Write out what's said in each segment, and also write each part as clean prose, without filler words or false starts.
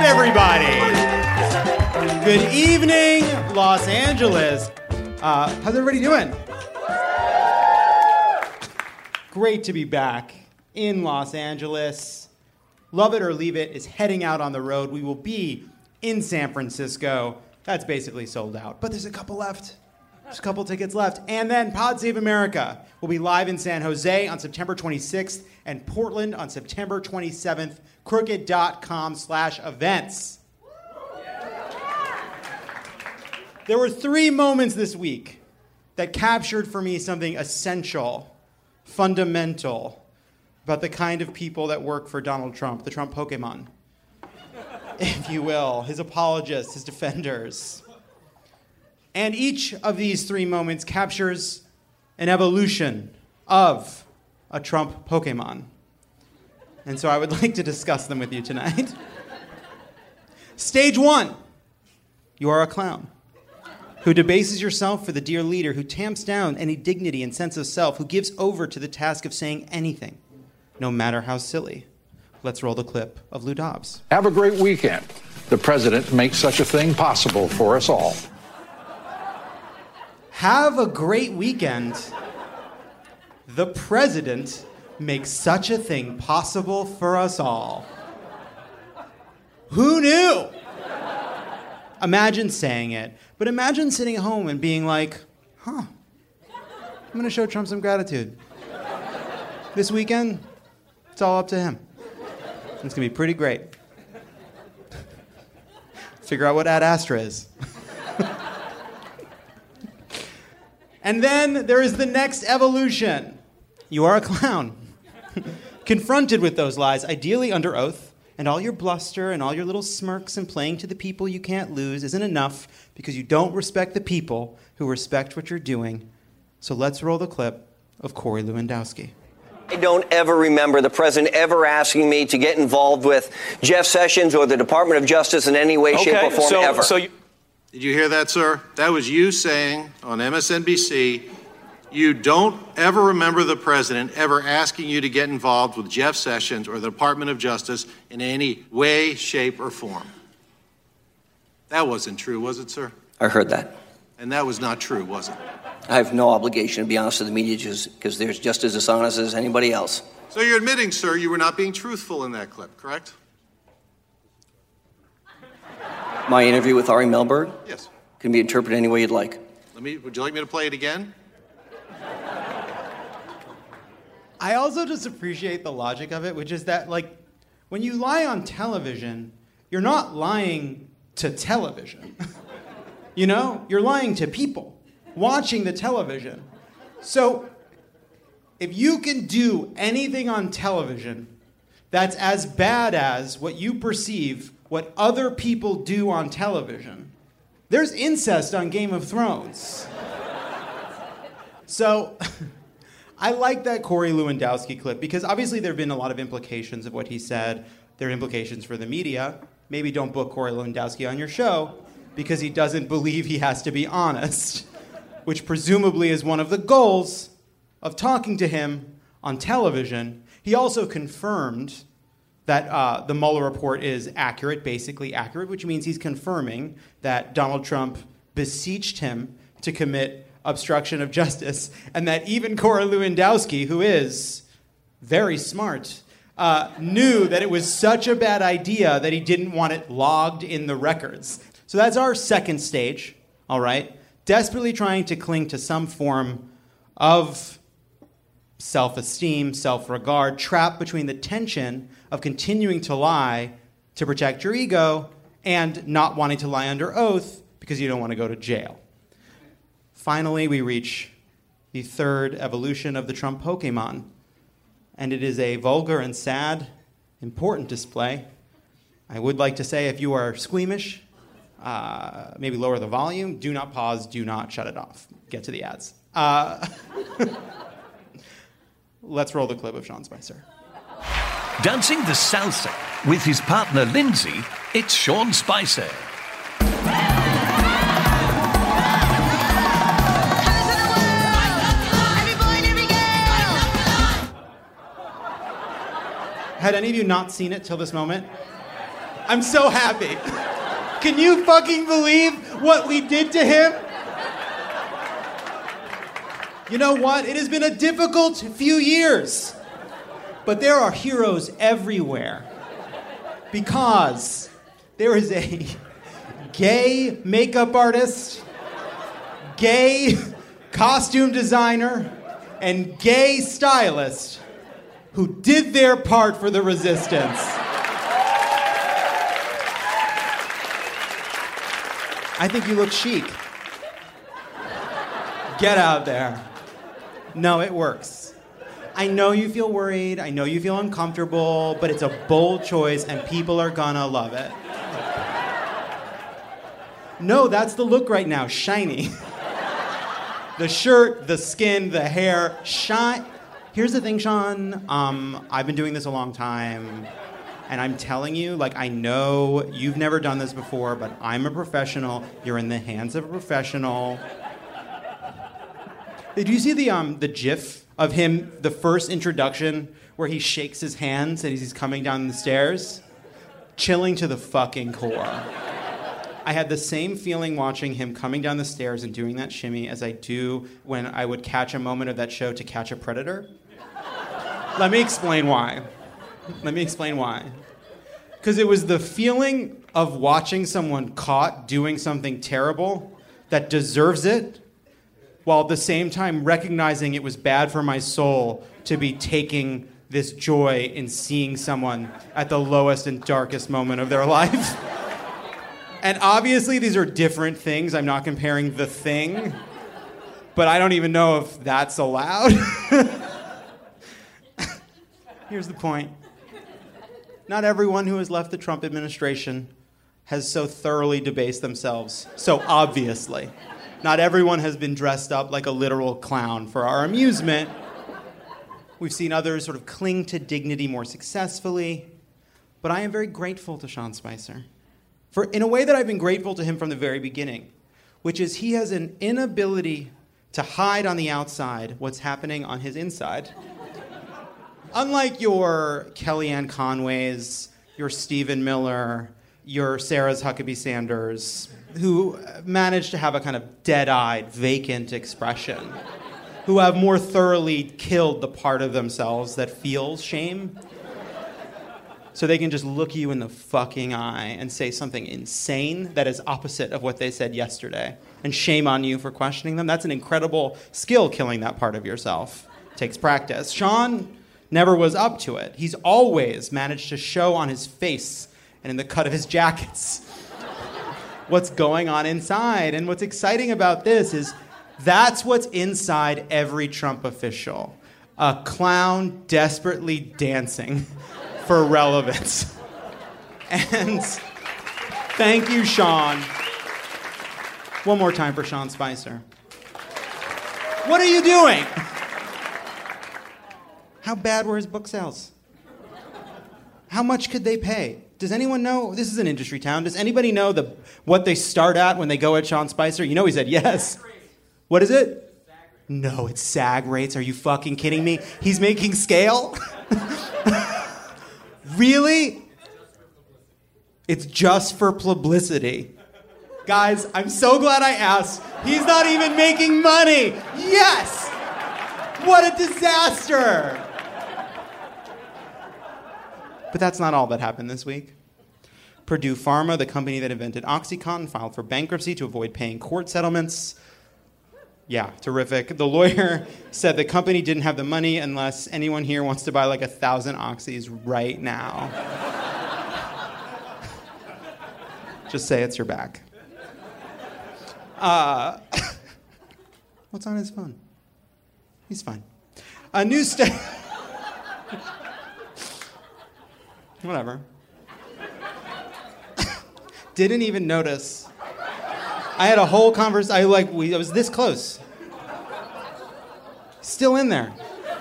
up, everybody? Good evening, Los Angeles. How's everybody doing? Great to be back in Los Angeles. Love It or Leave It is heading out on the road. We will be in San Francisco. That's basically sold out, but there's a couple left. There's a couple tickets left. And then Pod Save America will be live in San Jose on September 26th and Portland on September 27th. Crooked.com/events. There were 3 moments this week that captured for me something essential, fundamental, about the kind of people that work for Donald Trump, the Trump Pokemon, if you will, his apologists, his defenders. And each of these 3 moments captures an evolution of a Trump Pokemon. And so I would like to discuss them with you tonight. Stage 1, you are a clown who debases yourself for the dear leader, who tamps down any dignity and sense of self, who gives over to the task of saying anything, no matter how silly. Let's roll the clip of Lou Dobbs. Have a great weekend. The president makes such a thing possible for us all. Have a great weekend. The president makes such a thing possible for us all. Who knew? Imagine saying it, but imagine sitting at home and being like, I'm going to show Trump some gratitude. This weekend, it's all up to him. It's going to be pretty great. Figure out what Ad Astra is. And then there is the next evolution. You are a clown. Confronted with those lies, ideally under oath, and all your bluster and all your little smirks and playing to the people you can't lose isn't enough because you don't respect the people who respect what you're doing. So let's roll the clip of Corey Lewandowski. I don't ever remember the president ever asking me to get involved with Jeff Sessions or the Department of Justice in any way, shape, or form ever. Did you hear that, sir? That was you saying on MSNBC, you don't ever remember the president ever asking you to get involved with Jeff Sessions or the Department of Justice in any way, shape, or form. That wasn't true, was it, sir? I heard that. And that was not true, was it? I have no obligation to be honest with the media because they're just as dishonest as anybody else. So you're admitting, sir, you were not being truthful in that clip, correct? My interview with Ari Melberg? Yes. Can be interpreted any way you'd like. Would you like me to play it again? I also just appreciate the logic of it, which is that, like, when you lie on television, you're not lying to television. You know? You're lying to people watching the television. So, if you can do anything on television that's as bad as what you perceive what other people do on television, there's incest on Game of Thrones. So, I like that Corey Lewandowski clip because obviously there have been a lot of implications of what he said. There are implications for the media. Maybe don't book Corey Lewandowski on your show because he doesn't believe he has to be honest, which presumably is one of the goals of talking to him on television. He also confirmed that the Mueller report is accurate, basically accurate, which means he's confirming that Donald Trump beseeched him to commit obstruction of justice, and that even Corey Lewandowski, who is very smart, knew that it was such a bad idea that he didn't want it logged in the records. So that's our second stage, all right? Desperately trying to cling to some form of self-esteem, self-regard, trapped between the tension of continuing to lie to protect your ego and not wanting to lie under oath because you don't want to go to jail. Finally, we reach the third evolution of the Trump Pokemon, and it is a vulgar and sad, important display. I would like to say if you are squeamish, maybe lower the volume, do not pause, do not shut it off. Get to the ads. Let's roll the clip of Sean Spicer. Dancing the salsa with his partner Lindsay, it's Sean Spicer. Had any of you not seen it till this moment? I'm so happy. Can you fucking believe what we did to him? You know what? It has been a difficult few years. But there are heroes everywhere. Because there is a gay makeup artist, gay costume designer, and gay stylist who did their part for the resistance. I think you look chic. Get out there. No, it works. I know you feel worried, I know you feel uncomfortable, but it's a bold choice and people are gonna love it. No, that's the look right now, shiny. The shirt, the skin, the hair, shine. Here's the thing, Sean, I've been doing this a long time, and I'm telling you, like, I know you've never done this before, but I'm a professional. You're in the hands of a professional. Did you see the GIF of him, the first introduction, where he shakes his hands as he's coming down the stairs? Chilling to the fucking core. I had the same feeling watching him coming down the stairs and doing that shimmy as I do when I would catch a moment of that show To Catch a Predator. Let me explain why. Because it was the feeling of watching someone caught doing something terrible that deserves it, while at the same time recognizing it was bad for my soul to be taking this joy in seeing someone at the lowest and darkest moment of their life. And obviously these are different things. I'm not comparing The Thing, but I don't even know if that's allowed. Here's the point. Not everyone who has left the Trump administration has so thoroughly debased themselves, so obviously. Not everyone has been dressed up like a literal clown for our amusement. We've seen others sort of cling to dignity more successfully. But I am very grateful to Sean Spicer. In a way that I've been grateful to him from the very beginning, which is he has an inability to hide on the outside what's happening on his inside. Unlike your Kellyanne Conways, your Stephen Miller, your Sarah's Huckabee Sanders, who managed to have a kind of dead-eyed, vacant expression, who have more thoroughly killed the part of themselves that feels shame, so they can just look you in the fucking eye and say something insane that is opposite of what they said yesterday, and shame on you for questioning them. That's an incredible skill, killing that part of yourself. It takes practice. Sean never was up to it. He's always managed to show on his face and in the cut of his jackets what's going on inside. And what's exciting about this is that's what's inside every Trump official. A clown desperately dancing for relevance. And thank you, Sean. One more time for Sean Spicer. What are you doing? How bad were his book sales? How much could they pay? Does anyone know? This is an industry town. Does anybody know what they start at when they go at Sean Spicer? You know he said yes. What is it? No, it's SAG rates. Are you fucking kidding me? He's making scale? Really? It's just for publicity. Guys, I'm so glad I asked. He's not even making money. Yes! What a disaster! But that's not all that happened this week. Purdue Pharma, the company that invented OxyContin, filed for bankruptcy to avoid paying court settlements. Yeah, terrific. The lawyer said the company didn't have the money unless anyone here wants to buy like 1,000 Oxys right now. Just say it's your back. What's on his phone? He's fine. A new study... Whatever. Didn't even notice. I had a whole conversation. I was this close. Still in there.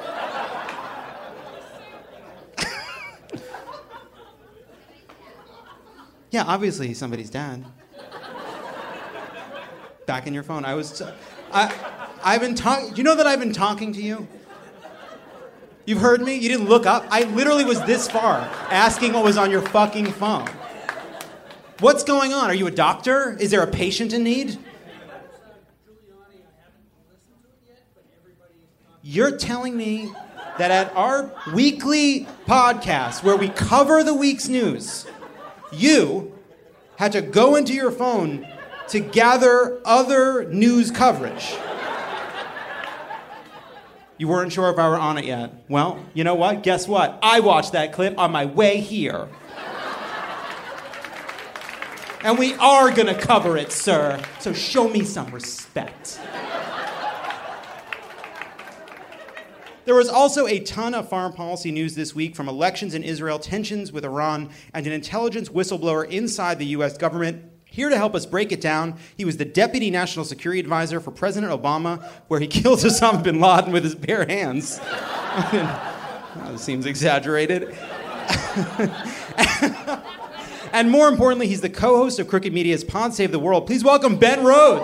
Yeah, obviously he's somebody's dad. Back in your phone. I've been talking. Do you know that I've been talking to you? You've heard me? You didn't look up? I literally was this far, asking what was on your fucking phone. What's going on? Are you a doctor? Is there a patient in need? You're telling me that at our weekly podcast where we cover the week's news, you had to go into your phone to gather other news coverage. You weren't sure if I were on it yet. Well, you know what? Guess what? I watched that clip on my way here. And we are gonna cover it, sir. So show me some respect. There was also a ton of foreign policy news this week, from elections in Israel, tensions with Iran, and an intelligence whistleblower inside the U.S. government. Here to help us break it down, he was the Deputy National Security Advisor for President Obama, where he killed Osama bin Laden with his bare hands. That seems exaggerated. And more importantly, he's the co-host of Crooked Media's Pod Save the World. Please welcome Ben Rhodes.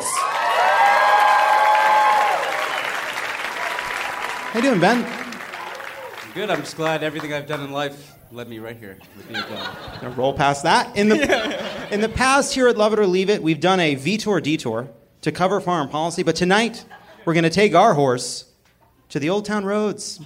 How you doing, Ben? Good. I'm just glad everything I've done in life led me right here with me again. Gonna roll past that. In the past here at Love It or Leave It, we've done a Vitor detour to cover foreign policy, but tonight we're going to take our horse to the Old Town Roads.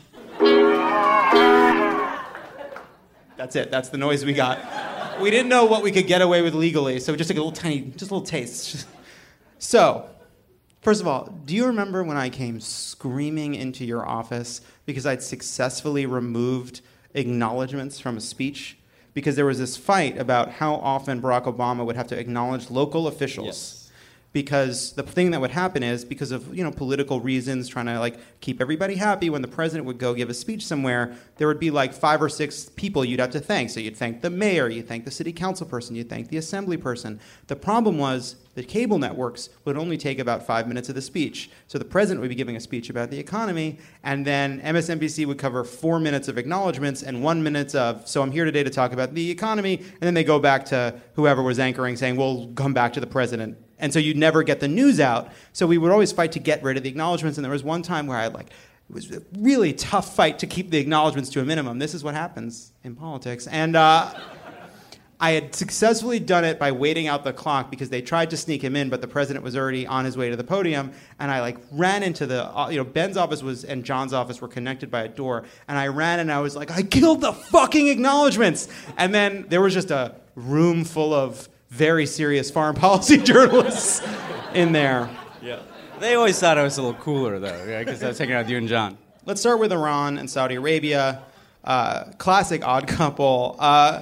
That's it. That's the noise we got. We didn't know what we could get away with legally, so we just took a little taste. So, first of all, do you remember when I came screaming into your office because I'd successfully removed acknowledgments from a speech? Because there was this fight about how often Barack Obama would have to acknowledge local officials. Yes. Because the thing that would happen is, because of political reasons, trying to keep everybody happy, when the president would go give a speech somewhere, there would be 5 or 6 people you'd have to thank. So you'd thank the mayor, you'd thank the city council person, you'd thank the assembly person. The problem was the cable networks would only take about 5 minutes of the speech. So the president would be giving a speech about the economy, and then MSNBC would cover 4 minutes of acknowledgments and 1 minute of, so I'm here today to talk about the economy, and then they go back to whoever was anchoring saying, we'll come back to the president. And so you'd never get the news out. So we would always fight to get rid of the acknowledgments. And there was one time where it was a really tough fight to keep the acknowledgments to a minimum. This is what happens in politics. And I had successfully done it by waiting out the clock because they tried to sneak him in, but the president was already on his way to the podium. And I ran into Ben's office and John's office were connected by a door. And I ran and I was like, I killed the fucking acknowledgments. And then there was just a room full of very serious foreign policy journalists in there. Yeah. They always thought I was a little cooler, though, because I was hanging out with you and John. Let's start with Iran and Saudi Arabia. Classic odd couple.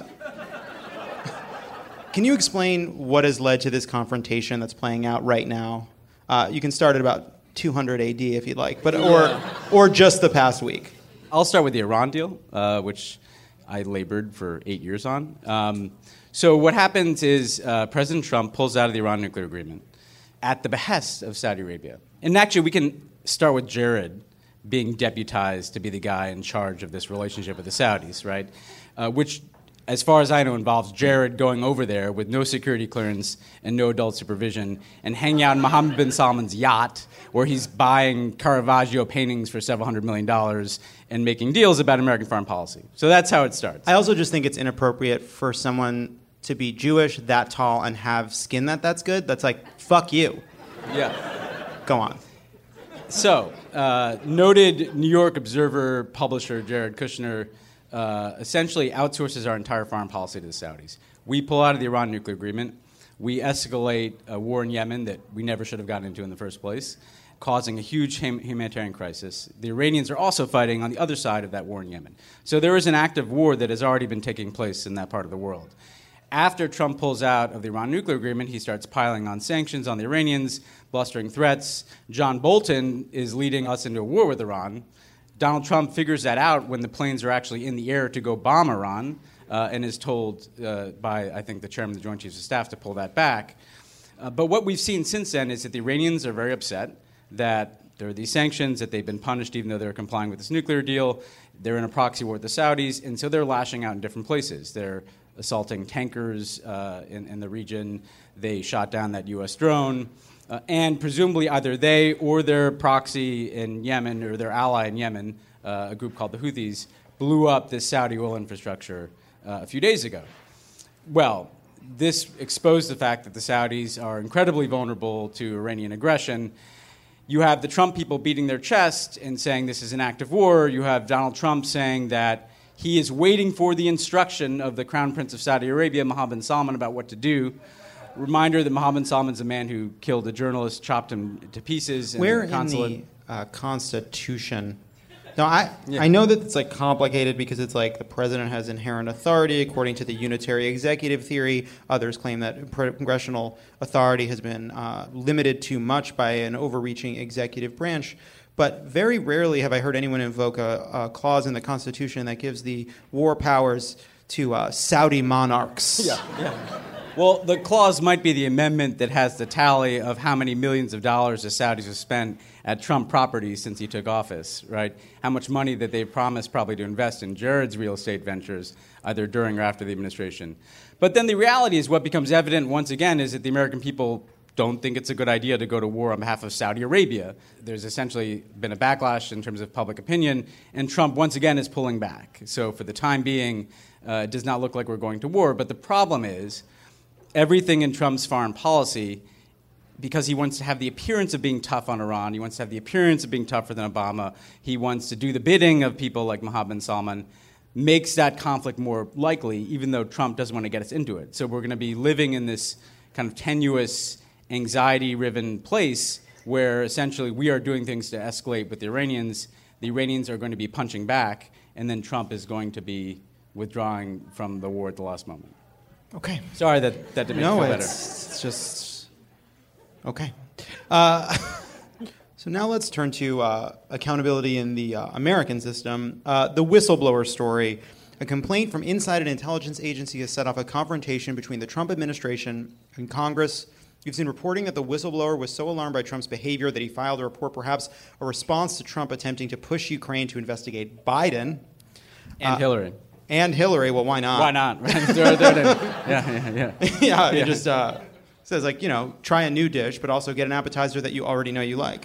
Can you explain what has led to this confrontation that's playing out right now? You can start at about 200 AD if you'd like, but or just the past week. I'll start with the Iran deal, which I labored for 8 years on. So what happens is President Trump pulls out of the Iran nuclear agreement at the behest of Saudi Arabia. And actually, we can start with Jared being deputized to be the guy in charge of this relationship with the Saudis, right? Which, as far as I know, involves Jared going over there with no security clearance and no adult supervision and hanging out in Mohammed bin Salman's yacht where he's buying Caravaggio paintings for several $100 million and making deals about American foreign policy. So that's how it starts. I also just think it's inappropriate for someone to be Jewish, that tall, and have skin that's good. That's fuck you. Yeah. Go on. So, noted New York Observer publisher Jared Kushner essentially outsources our entire foreign policy to the Saudis. We pull out of the Iran nuclear agreement. We escalate a war in Yemen that we never should have gotten into in the first place, causing a huge humanitarian crisis. The Iranians are also fighting on the other side of that war in Yemen. So there is an active war that has already been taking place in that part of the world. After Trump pulls out of the Iran nuclear agreement, he starts piling on sanctions on the Iranians, blustering threats. John Bolton is leading us into a war with Iran. Donald Trump figures that out when the planes are actually in the air to go bomb Iran and is told by, I think, the chairman of the Joint Chiefs of Staff to pull that back. But what we've seen since then is that the Iranians are very upset that there are these sanctions, that they've been punished even though they're complying with this nuclear deal. They're in a proxy war with the Saudis, and so they're lashing out in different places. They're assaulting tankers in the region. They shot down that U.S. drone. And presumably either they or their proxy in Yemen or their ally in Yemen, a group called the Houthis, blew up this Saudi oil infrastructure a few days ago. Well, this exposed the fact that the Saudis are incredibly vulnerable to Iranian aggression. You have the Trump people beating their chest and saying this is an act of war. You have Donald Trump saying that he is waiting for the instruction of the Crown Prince of Saudi Arabia, Mohammed bin Salman, about what to do. Reminder that Mohammed bin Salman is a man who killed a journalist, chopped him to pieces in Where the consulate. in the Constitution? Now, I know that it's like complicated because it's like the president has inherent authority according to the unitary executive theory. Others claim that congressional authority has been limited too much by an overreaching executive branch. But very rarely have I heard anyone invoke a clause in the Constitution that gives the war powers to Saudi monarchs. Yeah. Well, the clause might be the amendment that has the tally of how many millions of dollars the Saudis have spent at Trump properties since he took office, right? How much money that they promised probably to invest in Jared's real estate ventures, either during or after the administration. But then the reality is what becomes evident once again is that the American people don't think it's a good idea to go to war on behalf of Saudi Arabia. There's essentially been a backlash in terms of public opinion, and Trump once again is pulling back. So for the time being, it does not look like we're going to war. But the problem is, everything in Trump's foreign policy, because he wants to have the appearance of being tough on Iran, he wants to have the appearance of being tougher than Obama, he wants to do the bidding of people like Mohammed bin Salman, makes that conflict more likely, even though Trump doesn't want to get us into it. So we're going to be living in this kind of tenuous, anxiety-riven place where essentially we are doing things to escalate with the Iranians are going to be punching back, and then Trump is going to be withdrawing from the war at the last moment. Okay. Sorry that didn't make you feel better. It's just... Okay. So now let's turn to accountability in the American system. The whistleblower story. A complaint from inside an intelligence agency has set off a confrontation between the Trump administration and Congress. You've seen reporting that the whistleblower was so alarmed by Trump's behavior that he filed a report, perhaps a response to Trump attempting to push Ukraine to investigate Biden. And Hillary. And Hillary. Well, why not? Why not? Yeah. Yeah, it just says, like, try a new dish, but also get an appetizer that you already know you like.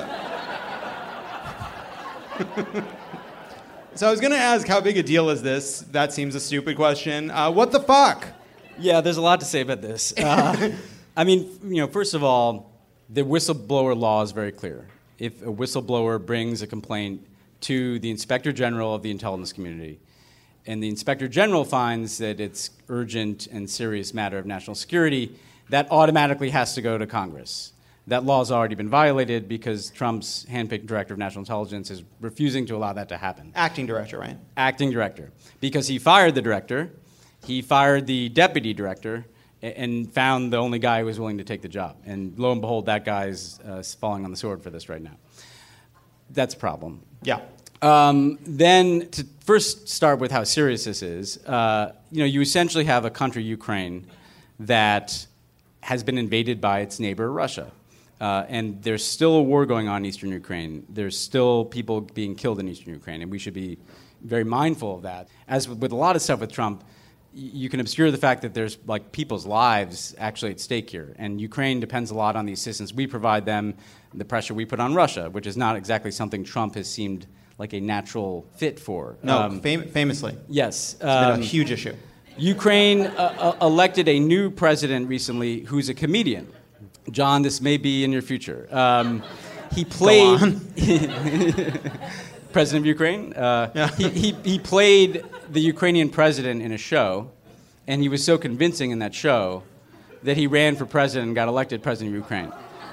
So I was going to ask, how big a deal is this? That seems a stupid question. What the fuck? Yeah, there's a lot to say about this. First of all, the whistleblower law is very clear. If a whistleblower brings a complaint to the Inspector General of the intelligence community, and the Inspector General finds that it's urgent and serious matter of national security, that automatically has to go to Congress. That law has already been violated because Trump's handpicked director of national intelligence is refusing to allow that to happen. Acting director, right? Acting director. Because he fired the director, he fired the deputy director, and found the only guy who was willing to take the job. And lo and behold, that guy's falling on the sword for this right now. That's a problem. Yeah. Then to first start with how serious this is, you essentially have a country, Ukraine, that has been invaded by its neighbor, Russia. And there's still a war going on in eastern Ukraine. There's still people being killed in eastern Ukraine, and we should be very mindful of that. As with a lot of stuff with Trump, you can obscure the fact that there's like people's lives actually at stake here. And Ukraine depends a lot on the assistance we provide them, the pressure we put on Russia, which is not exactly something Trump has seemed like a natural fit for. No, famously. Yes. It's been a huge issue. Ukraine elected a new president recently who's a comedian. John, this may be in your future. He played... President of Ukraine? Yeah. He played the Ukrainian president in a show, and he was so convincing in that show that he ran for president and got elected president of Ukraine.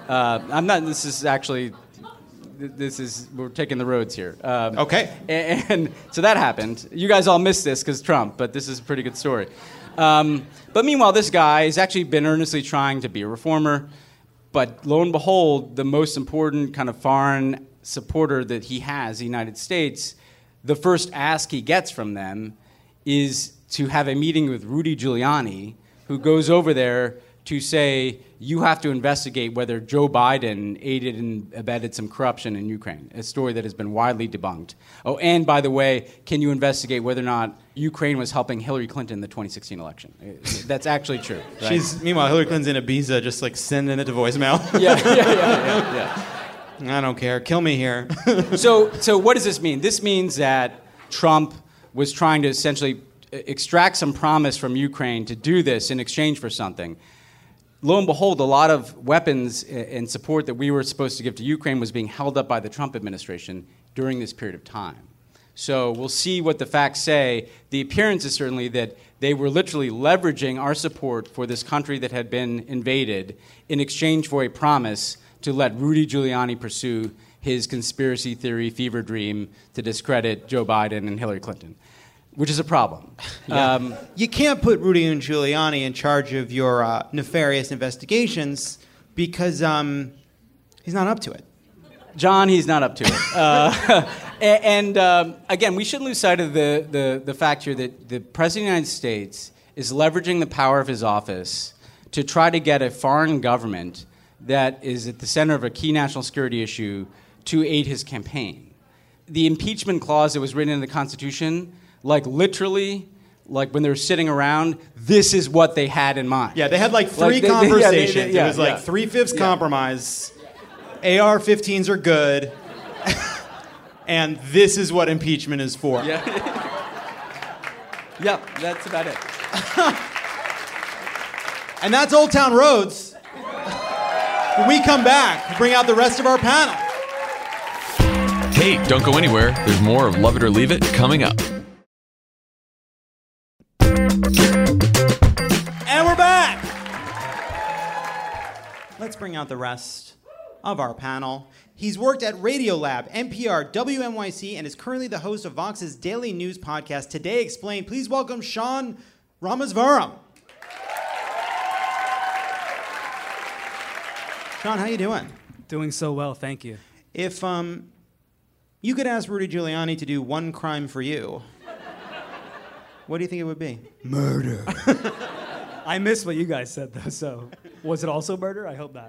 We're taking the roads here. Okay. And so that happened. You guys all missed this because Trump, but this is a pretty good story. But meanwhile, this guy has actually been earnestly trying to be a reformer, but lo and behold, the most important kind of foreign supporter that he has, the United States, the first ask he gets from them is to have a meeting with Rudy Giuliani, who goes over there to say, you have to investigate whether Joe Biden aided and abetted some corruption in Ukraine, a story that has been widely debunked. Oh, and by the way, can you investigate whether or not Ukraine was helping Hillary Clinton in the 2016 election? That's actually true. Right? Meanwhile, Hillary Clinton's in Ibiza just like sending it to voicemail. Yeah. I don't care. Kill me here. So what does this mean? This means that Trump was trying to essentially extract some promise from Ukraine to do this in exchange for something. Lo and behold, a lot of weapons and support that we were supposed to give to Ukraine was being held up by the Trump administration during this period of time. So we'll see what the facts say. The appearance is certainly that they were literally leveraging our support for this country that had been invaded in exchange for a promise to let Rudy Giuliani pursue his conspiracy theory fever dream to discredit Joe Biden and Hillary Clinton, which is a problem. Yeah. You can't put Rudy and Giuliani in charge of your nefarious investigations because he's not up to it. John, he's not up to it. Again, we shouldn't lose sight of the fact here that the President of the United States is leveraging the power of his office to try to get a foreign government that is at the center of a key national security issue to aid his campaign. The impeachment clause that was written in the Constitution, literally, when they were sitting around, this is what they had in mind. Yeah, they had three conversations. It was 3/5 compromise. AR-15s are good. And this is what impeachment is for. Yeah. Yep, that's about it. And that's Old Town Roads. When we come back, we'll bring out the rest of our panel. Hey, don't go anywhere. There's more of Love It or Leave It coming up. And we're back. Let's bring out the rest of our panel. He's worked at Radiolab, NPR, WNYC, and is currently the host of Vox's daily news podcast, Today Explained. Please welcome Sean Rameswaram. Sean, how you doing? Doing so well, thank you. If you could ask Rudy Giuliani to do one crime for you, what do you think it would be? Murder. I missed what you guys said, though, so was it also murder? I hope not.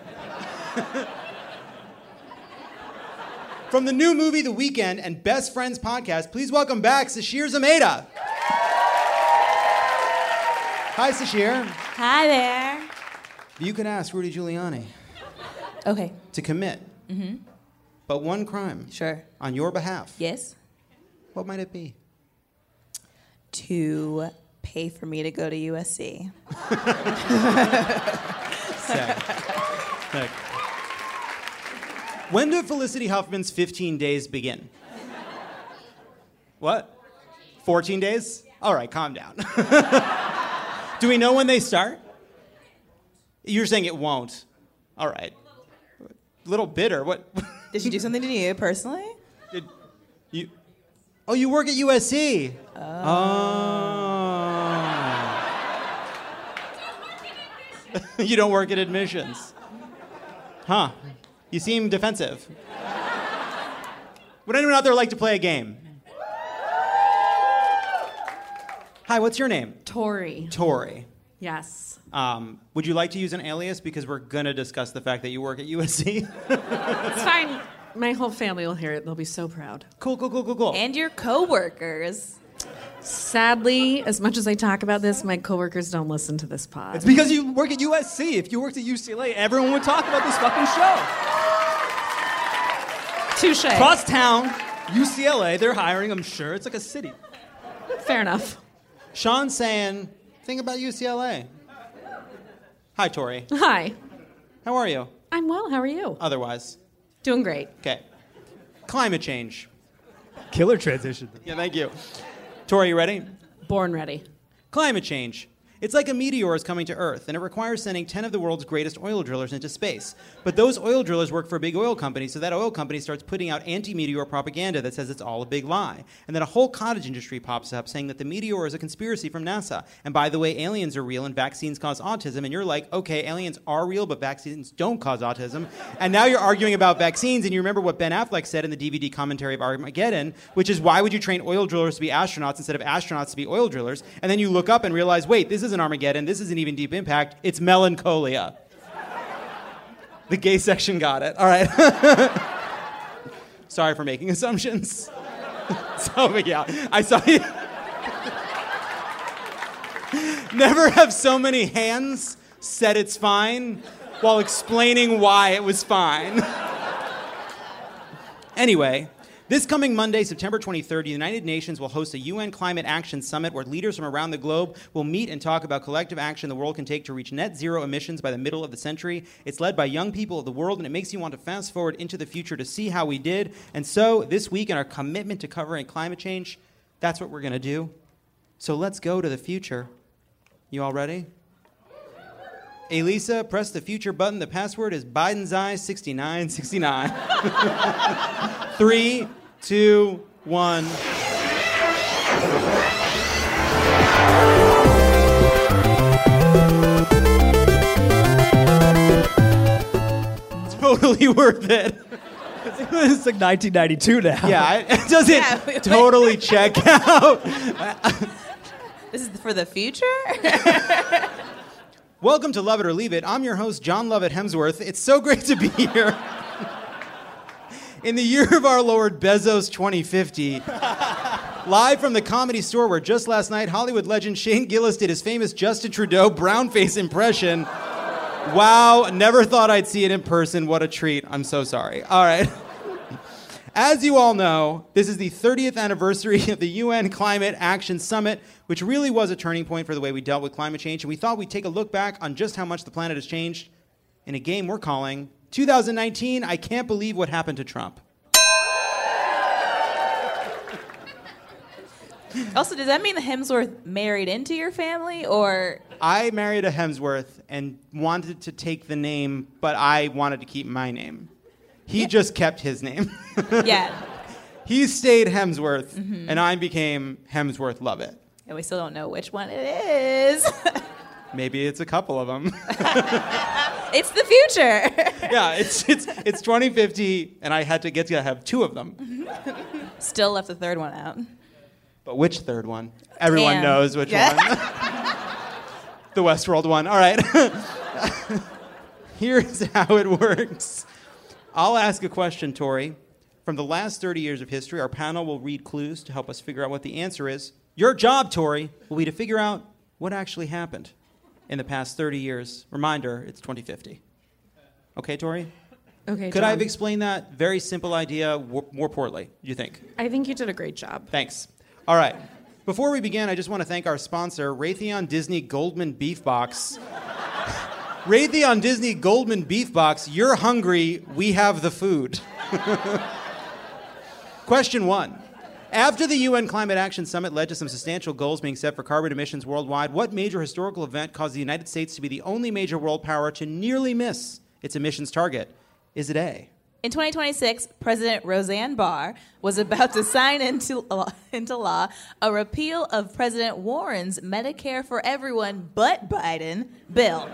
From the new movie The Weeknd and Best Friends podcast, please welcome back Sasheer Zamata. Hi, Sasheer. Hi there. You could ask Rudy Giuliani to commit but one crime on your behalf. Yes. What might it be? To pay for me to go to USC. Sick. When do Felicity Huffman's 15 days begin? What? 14 days? All right, calm down. Do we know when they start? You're saying it won't. All right. A little bitter. What? Did she do something to you personally? Did you? Oh, you work at USC. You don't work at admissions. Huh. You seem defensive. Would anyone out there like to play a game? Hi, what's your name? Tori. Tori. Yes. Would you like to use an alias? Because we're going to discuss the fact that you work at USC. It's fine. My whole family will hear it. They'll be so proud. Cool. And your coworkers. Sadly, as much as I talk about this, my coworkers don't listen to this pod. It's because you work at USC. If you worked at UCLA, everyone would talk about this fucking show. Touche. Cross town, UCLA, they're hiring, I'm sure. It's like a city. Fair enough. Sean's saying, think about UCLA. Hi, Tori. Hi. How are you? I'm well. How are you? Otherwise. Doing great. Okay. Climate change. Killer transition. Yeah, thank you. Tori, you ready? Born ready. Climate change. It's like a meteor is coming to Earth, and it requires sending 10 of the world's greatest oil drillers into space. But those oil drillers work for a big oil company, so that oil company starts putting out anti-meteor propaganda that says it's all a big lie. And then a whole cottage industry pops up saying that the meteor is a conspiracy from NASA. And by the way, aliens are real and vaccines cause autism. And you're like, okay, aliens are real, but vaccines don't cause autism. And now you're arguing about vaccines, and you remember what Ben Affleck said in the DVD commentary of Armageddon, which is, why would you train oil drillers to be astronauts instead of astronauts to be oil drillers? And then you look up and realize, wait, this isn't Armageddon, this isn't even Deep Impact, it's Melancholia. The gay section got it. All right. Sorry for making assumptions. So, yeah, I saw you. Never have so many hands said it's fine while explaining why it was fine. Anyway, This coming Monday, September 23rd, the United Nations will host a UN Climate Action Summit where leaders from around the globe will meet and talk about collective action the world can take to reach net zero emissions by the middle of the century. It's led by young people of the world, and it makes you want to fast forward into the future to see how we did. And so, this week, in our commitment to covering climate change, that's what we're going to do. So let's go to the future. You all ready? Elisa, press the future button. The password is Biden's Eye 6969. 3, 2, 1. Totally worth it. It's like 1992 now. Yeah, it doesn't totally check out. This is for the future? Welcome to Love It or Leave It. I'm your host, John Lovett Hemsworth. It's so great to be here. In the year of our Lord Bezos 2050, live from the Comedy Store, where just last night Hollywood legend Shane Gillis did his famous Justin Trudeau brown face impression. Wow, never thought I'd see it in person. What a treat. I'm so sorry. All right. As you all know, this is the 30th anniversary of the UN Climate Action Summit, which really was a turning point for the way we dealt with climate change, and we thought we'd take a look back on just how much the planet has changed in a game we're calling 2019, I Can't Believe What Happened to Trump. Also, does that mean the Hemsworth married into your family, or? I married a Hemsworth and wanted to take the name, but I wanted to keep my name. He just kept his name. Yeah. He stayed Hemsworth, and I became Hemsworth Lovett. And we still don't know which one it is. Maybe it's a couple of them. It's the future. Yeah, it's 2050, and I had to get to have two of them. Still left the third one out. But which third one? Everyone Damn. knows which one. The Westworld one. All right. Here's how it works. I'll ask a question, Tori. From the last 30 years of history, our panel will read clues to help us figure out what the answer is. Your job, Tori, will be to figure out what actually happened in the past 30 years. Reminder, it's 2050. Okay, Tori? Okay, Could I have John. explained that very simple idea more poorly, do you think? I think you did a great job. Thanks. All right. Before we begin, I just want to thank our sponsor, Raytheon Disney Goldman Beef Box. Raytheon Disney Goldman Beef Box, you're hungry, we have the food. Question 1. After the UN Climate Action Summit led to some substantial goals being set for carbon emissions worldwide, what major historical event caused the United States to be the only major world power to nearly miss its emissions target? Is it A? In 2026, President Roseanne Barr was about to sign into law a repeal of President Warren's Medicare for Everyone but Biden bill.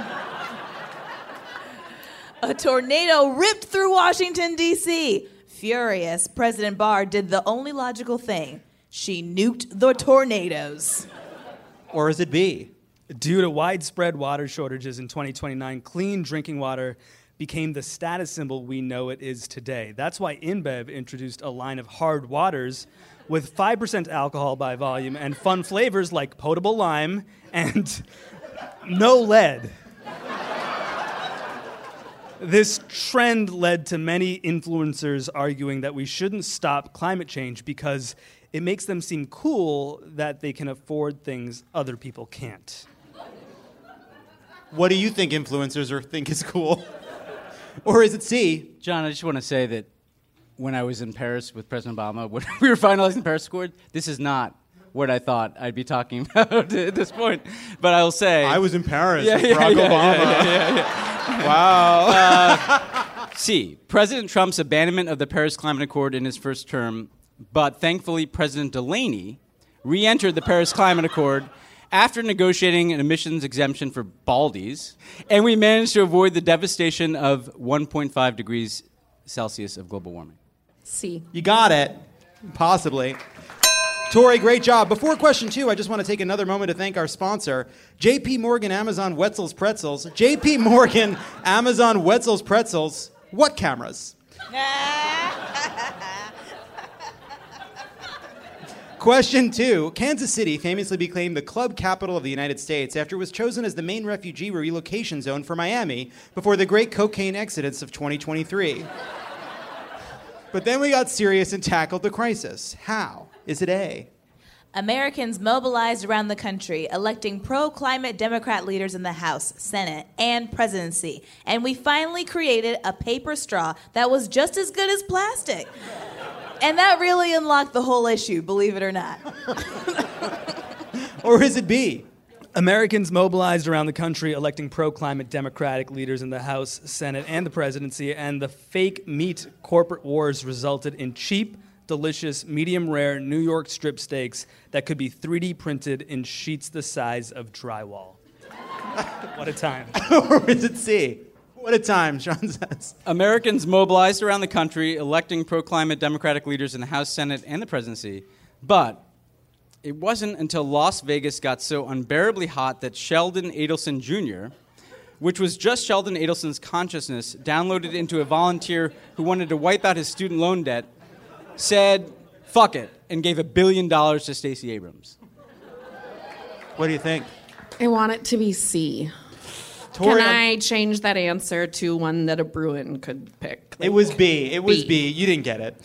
A tornado ripped through Washington, D.C. Furious, President Barr did the only logical thing. She nuked the tornadoes. Or is it B? Due to widespread water shortages in 2029, clean drinking water became the status symbol we know it is today. That's why InBev introduced a line of hard waters with 5% alcohol by volume and fun flavors like potable lime and no lead. This trend led to many influencers arguing that we shouldn't stop climate change because it makes them seem cool that they can afford things other people can't. What do you think influencers think is cool? Or is it C? John, I just want to say that when I was in Paris with President Obama, when we were finalizing the Paris Accord, this is not what I thought I'd be talking about at this point. But I will say... I was in Paris with Barack Obama. Wow. C, President Trump's abandonment of the Paris Climate Accord in his first term, but thankfully President Delaney re-entered the Paris Climate Accord after negotiating an emissions exemption for Baldies, and we managed to avoid the devastation of 1.5 degrees Celsius of global warming. C. You got it. Possibly. Tori, great job. Before question 2, I just want to take another moment to thank our sponsor, J.P. Morgan Amazon Wetzel's Pretzels. J.P. Morgan Amazon Wetzel's Pretzels. What cameras? Question 2. Kansas City famously became the club capital of the United States after it was chosen as the main refugee relocation zone for Miami before the great cocaine exodus of 2023. But then we got serious and tackled the crisis. How? Is it A? Americans mobilized around the country, electing pro-climate Democrat leaders in the House, Senate, and presidency. And we finally created a paper straw that was just as good as plastic. And that really unlocked the whole issue, believe it or not. Or is it B? Americans mobilized around the country electing pro-climate Democratic leaders in the House, Senate, and the presidency, and the fake meat corporate wars resulted in cheap, delicious, medium-rare New York strip steaks that could be 3D printed in sheets the size of drywall. What a time. Or is it C? What a time, Sean says. Americans mobilized around the country electing pro-climate Democratic leaders in the House, Senate, and the presidency, but it wasn't until Las Vegas got so unbearably hot that Sheldon Adelson Jr., which was just Sheldon Adelson's consciousness downloaded into a volunteer who wanted to wipe out his student loan debt, said, fuck it, and gave $1 billion to Stacey Abrams. What do you think? I want it to be C. Tori, Can I change that answer to one that a Bruin could pick? It was B. It was B. You didn't get it.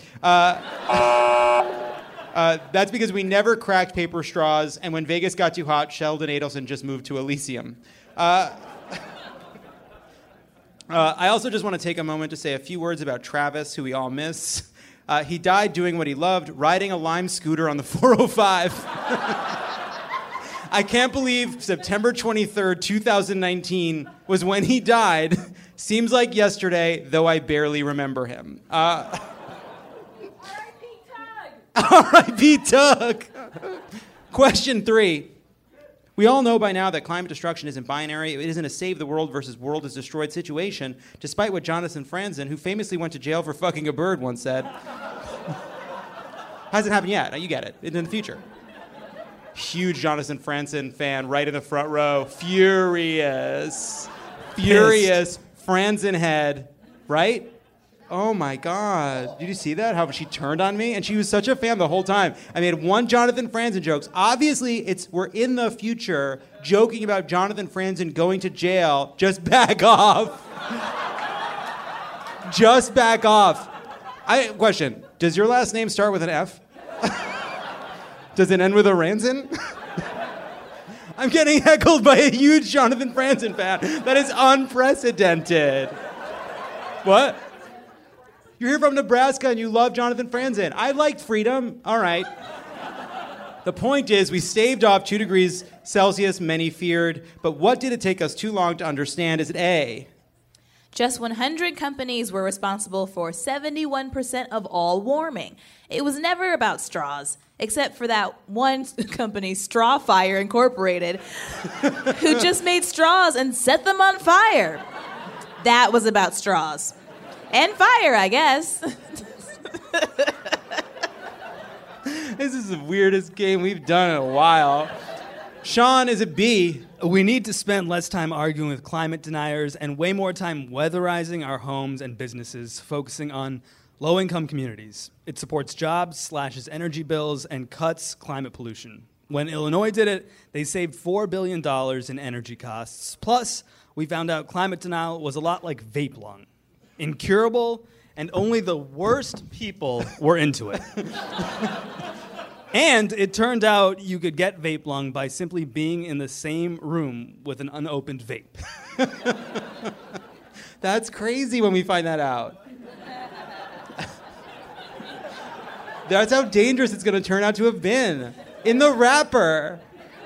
That's because we never cracked paper straws, and when Vegas got too hot, Sheldon Adelson just moved to Elysium. I also just want to take a moment to say a few words about Travis, who we all miss. He died doing what he loved, riding a Lime scooter on the 405. I can't believe September 23rd, 2019 was when he died. Seems like yesterday, though I barely remember him. R.I.P. Tug. Question 3. We all know by now that climate destruction isn't binary. It isn't a save the world versus world is destroyed situation, despite what Jonathan Franzen, who famously went to jail for fucking a bird, once said. Hasn't happened yet. You get it. In the future. Huge Jonathan Franzen fan right in the front row. Furious. Franzen head. Right? Oh my God. Did you see that? How she turned on me? And she was such a fan the whole time. I made one Jonathan Franzen jokes. Obviously, we're in the future joking about Jonathan Franzen going to jail. Just back off. Just back off. Question. Does your last name start with an F? Does it end with a Ranson? I'm getting heckled by a huge Jonathan Franzen fan. That is unprecedented. What? You're here from Nebraska and you love Jonathan Franzen. I liked freedom. All right. The point is, we staved off 2 degrees Celsius, many feared. But what did it take us too long to understand? Is it A? Just 100 companies were responsible for 71% of all warming. It was never about straws, except for that one company, Strawfire Incorporated, who just made straws and set them on fire. That was about straws. And fire, I guess. This is the weirdest game we've done in a while. Sean, is it B? We need to spend less time arguing with climate deniers and way more time weatherizing our homes and businesses, focusing on low-income communities. It supports jobs, slashes energy bills, and cuts climate pollution. When Illinois did it, they saved $4 billion in energy costs. Plus, we found out climate denial was a lot like vape lung. Incurable, and only the worst people were into it. And it turned out you could get vape lung by simply being in the same room with an unopened vape. That's crazy when we find that out. That's how dangerous it's going to turn out to have been. In the wrapper.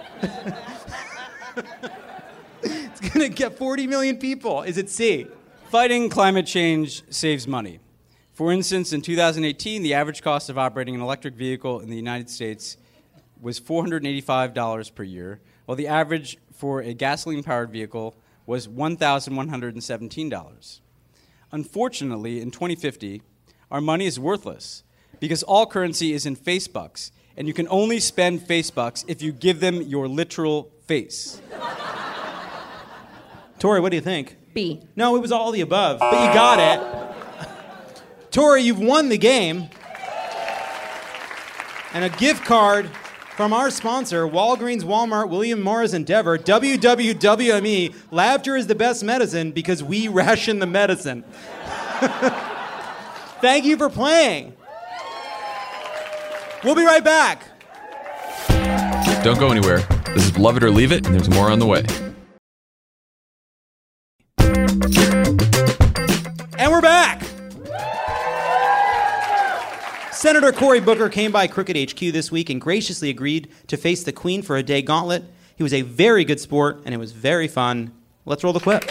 It's going to get 40 million people. Is it C? Fighting climate change saves money. For instance, in 2018, the average cost of operating an electric vehicle in the United States was $485 per year, while the average for a gasoline-powered vehicle was $1,117. Unfortunately, in 2050, our money is worthless because all currency is in face bucks, and you can only spend face bucks if you give them your literal face. Tori, what do you think? B. No, it was all the above, but you got it. Tori, you've won the game. And a gift card from our sponsor, Walgreens, Walmart, William Morris Endeavor, WWWME. Laughter is the best medicine because we ration the medicine. Thank you for playing. We'll be right back. Don't go anywhere. This is Love It or Leave It, and there's more on the way. And we're back. Senator Cory Booker came by Crooked HQ this week and graciously agreed to face the Queen for a day gauntlet. He was a very good sport, and it was very fun. Let's roll the clip.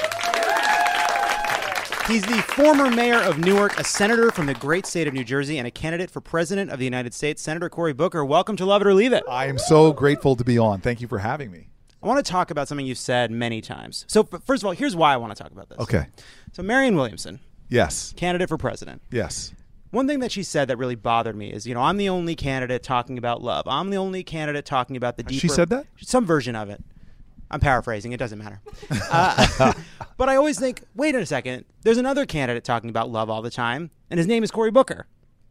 He's the former mayor of Newark, a senator from the great state of New Jersey, and a candidate for president of the United States. Senator Cory Booker, welcome to Love It or Leave It. I am so grateful to be on. Thank you for having me. I want to talk about something you've said many times. So, first of all, here's why I want to talk about this. Okay. So, Marianne Williamson. Yes. Candidate for president. Yes. One thing that she said that really bothered me is, I'm the only candidate talking about love. I'm the only candidate talking about the deeper... She said that? Some version of it. I'm paraphrasing. It doesn't matter. But I always think, wait a second. There's another candidate talking about love all the time, and his name is Cory Booker.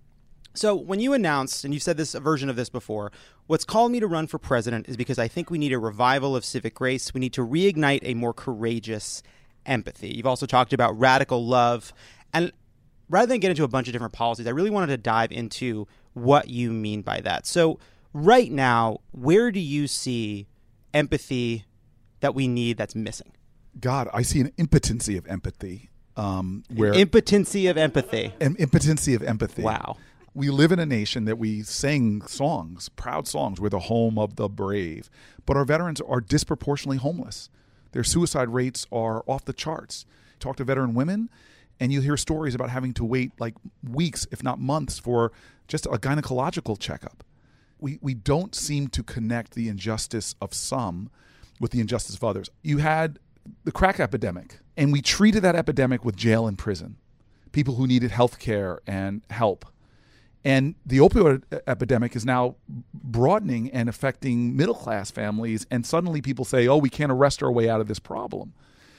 So when you announced, and you've said this a version of this before, what's called me to run for president is because I think we need a revival of civic grace. We need to reignite a more courageous empathy. You've also talked about radical love. And rather than get into a bunch of different policies, I really wanted to dive into what you mean by that. So right now, where do you see empathy that we need that's missing? God, I see an impotency of empathy. Impotency of empathy. An impotency of empathy. Wow. We live in a nation that we sing songs, proud songs. We're the home of the brave. But our veterans are disproportionately homeless. Their suicide rates are off the charts. Talk to veteran women, and you hear stories about having to wait like weeks, if not months, for just a gynecological checkup. We don't seem to connect the injustice of some with the injustice of others. You had the crack epidemic, and we treated that epidemic with jail and prison, people who needed health care and help. And the opioid epidemic is now broadening and affecting middle-class families, and suddenly people say, we can't arrest our way out of this problem.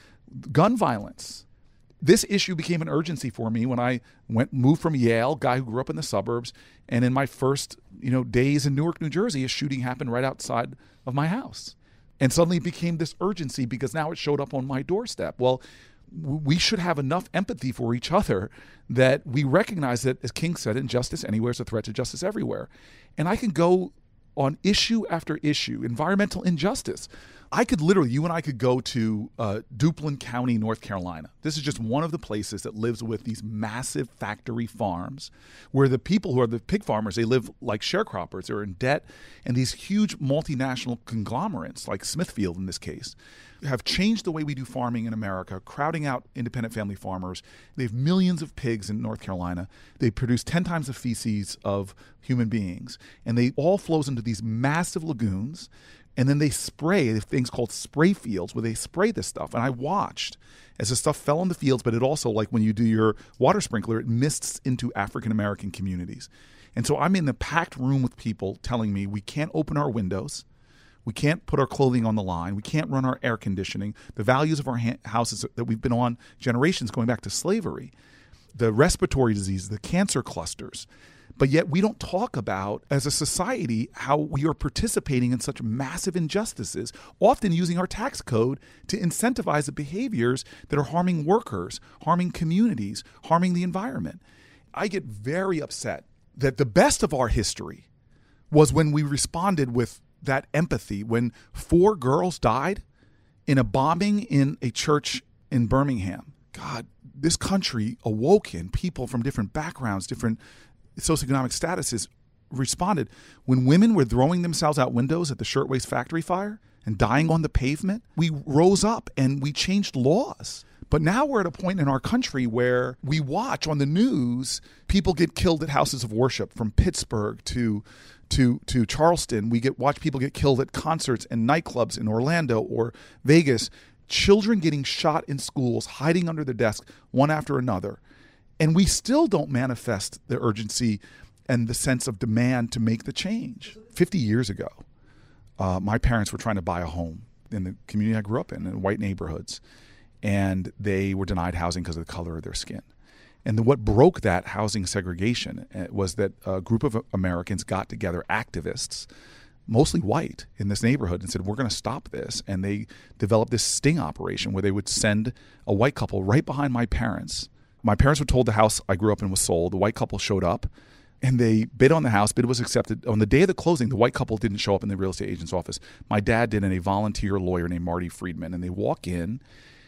Gun violence. This issue became an urgency for me when I moved from Yale, guy who grew up in the suburbs, and in my first days in Newark, New Jersey, a shooting happened right outside of my house. And suddenly it became this urgency because now it showed up on my doorstep. Well, we should have enough empathy for each other that we recognize that, as King said, injustice anywhere is a threat to justice everywhere. And I can go on issue after issue, environmental injustice. You and I could go to Duplin County, North Carolina. This is just one of the places that lives with these massive factory farms where the people who are the pig farmers, they live like sharecroppers. They're in debt. And these huge multinational conglomerates, like Smithfield in this case, have changed the way we do farming in America, crowding out independent family farmers. They have millions of pigs in North Carolina. They produce 10 times the feces of human beings. And they all flows into these massive lagoons. And then they spray things called spray fields where they spray this stuff. And I watched as the stuff fell on the fields, but it also, like when you do your water sprinkler, it mists into African-American communities. And so I'm in the packed room with people telling me we can't open our windows. We can't put our clothing on the line. We can't run our air conditioning. The values of our houses that we've been on generations going back to slavery, the respiratory disease, the cancer clusters. But yet we don't talk about, as a society, how we are participating in such massive injustices, often using our tax code to incentivize the behaviors that are harming workers, harming communities, harming the environment. I get very upset that the best of our history was when we responded with that empathy, when 4 girls died in a bombing in a church in Birmingham. God, this country awoke in people from different backgrounds, different socioeconomic statuses responded. When women were throwing themselves out windows at the Shirtwaist Factory fire and dying on the pavement, we rose up and we changed laws. But now we're at a point in our country where we watch on the news people get killed at houses of worship, from Pittsburgh to Charleston. We watch people get killed at concerts and nightclubs in Orlando or Vegas. Children getting shot in schools, hiding under their desk, one after another. And we still don't manifest the urgency and the sense of demand to make the change. 50 years ago, my parents were trying to buy a home in the community I grew up in white neighborhoods. And they were denied housing because of the color of their skin. And what broke that housing segregation was that a group of Americans got together, activists, mostly white, in this neighborhood and said, we're going to stop this. And they developed this sting operation where they would send a white couple right behind my parents My parents were told the house I grew up in was sold. The white couple showed up, and they bid on the house. Bid was accepted. On the day of the closing, the white couple didn't show up in the real estate agent's office. My dad did, and a volunteer lawyer named Marty Friedman. And they walk in,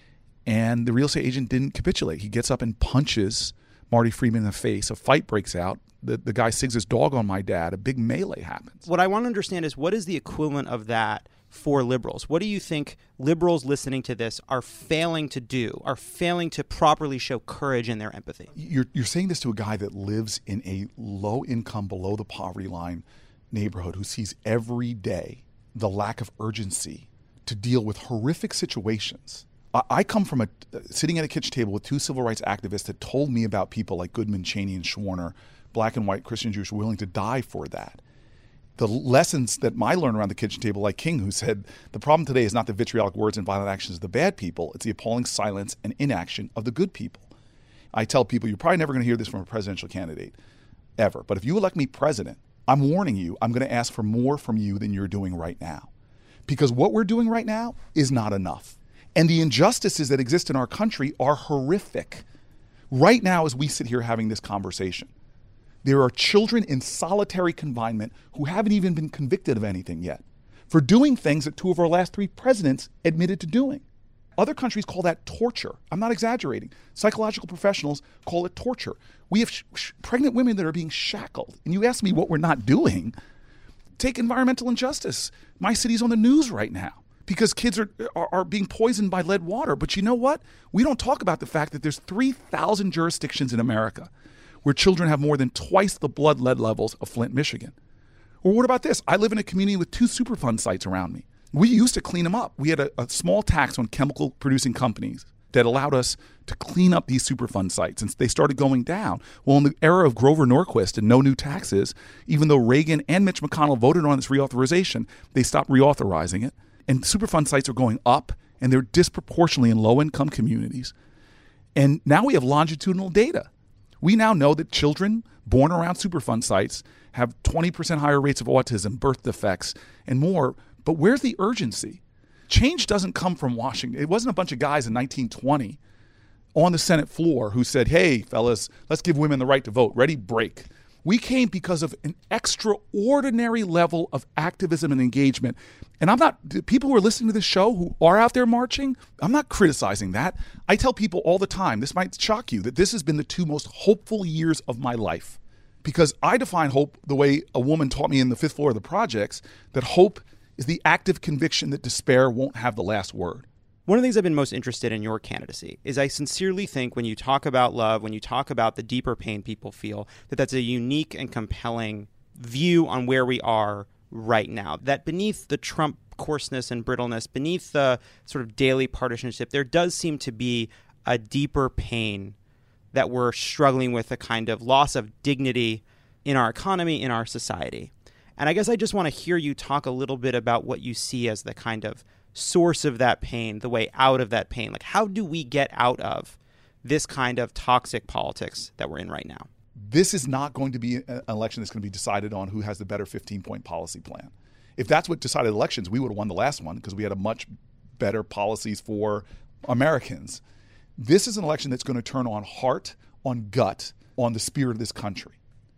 and the real estate agent didn't capitulate. He gets up and punches Marty Friedman in the face. A fight breaks out. The guy sigs his dog on my dad. A big melee happens. What I want to understand is, what is the equivalent of that for liberals? What do you think liberals listening to this are failing to do, are failing to properly show courage in their empathy? You're saying this to a guy that lives in a low-income, below the poverty line neighborhood who sees every day the lack of urgency to deal with horrific situations. I come from sitting at a kitchen table with two civil rights activists that told me about people like Goodman, Cheney, and Schwerner, black and white Christian Jews, willing to die for that. The lessons that I learned around the kitchen table, like King, who said, the problem today is not the vitriolic words and violent actions of the bad people, it's the appalling silence and inaction of the good people. I tell people, you're probably never going to hear this from a presidential candidate, ever. But if you elect me president, I'm warning you, I'm going to ask for more from you than you're doing right now. Because what we're doing right now is not enough. And the injustices that exist in our country are horrific. Right now, as we sit here having this conversation, there are children in solitary confinement who haven't even been convicted of anything yet for doing things that two of our last three presidents admitted to doing. Other countries call that torture. I'm not exaggerating. Psychological professionals call it torture. We have pregnant women that are being shackled. And you ask me what we're not doing. Take environmental injustice. My city's on the news right now because kids are being poisoned by lead water. But you know what? We don't talk about the fact that there's 3,000 jurisdictions in America where children have more than twice the blood lead levels of Flint, Michigan. Or what about this? I live in a community with 2 Superfund sites around me. We used to clean them up. We had a small tax on chemical producing companies that allowed us to clean up these Superfund sites, and they started going down. Well, in the era of Grover Norquist and no new taxes, even though Reagan and Mitch McConnell voted on this reauthorization, they stopped reauthorizing it. And Superfund sites are going up, and they're disproportionately in low-income communities. And now we have longitudinal data. We now know that children born around Superfund sites have 20% higher rates of autism, birth defects, and more. But where's the urgency? Change doesn't come from Washington. It wasn't a bunch of guys in 1920 on the Senate floor who said, hey, fellas, let's give women the right to vote. Ready, break. We came because of an extraordinary level of activism and engagement. And people who are listening to this show who are out there marching, I'm not criticizing that. I tell people all the time, this might shock you, that this has been the 2 most hopeful years of my life. Because I define hope the way a woman taught me in the 5th floor of the projects, that hope is the active conviction that despair won't have the last word. One of the things I've been most interested in your candidacy is I sincerely think when you talk about love, when you talk about the deeper pain people feel, that that's a unique and compelling view on where we are right now. That beneath the Trump coarseness and brittleness, beneath the sort of daily partisanship, there does seem to be a deeper pain that we're struggling with, a kind of loss of dignity in our economy, in our society. And I guess I just want to hear you talk a little bit about what you see as the kind of source of that pain, the way out of that pain. Like, how do we get out of this kind of toxic politics that we're in right now? This is not going to be an election that's going to be decided on who has the better 15-point policy plan. If that's what decided elections, we would have won the last one because we had a much better policies for Americans. This is an election that's going to turn on heart, on gut, on the spirit of this country.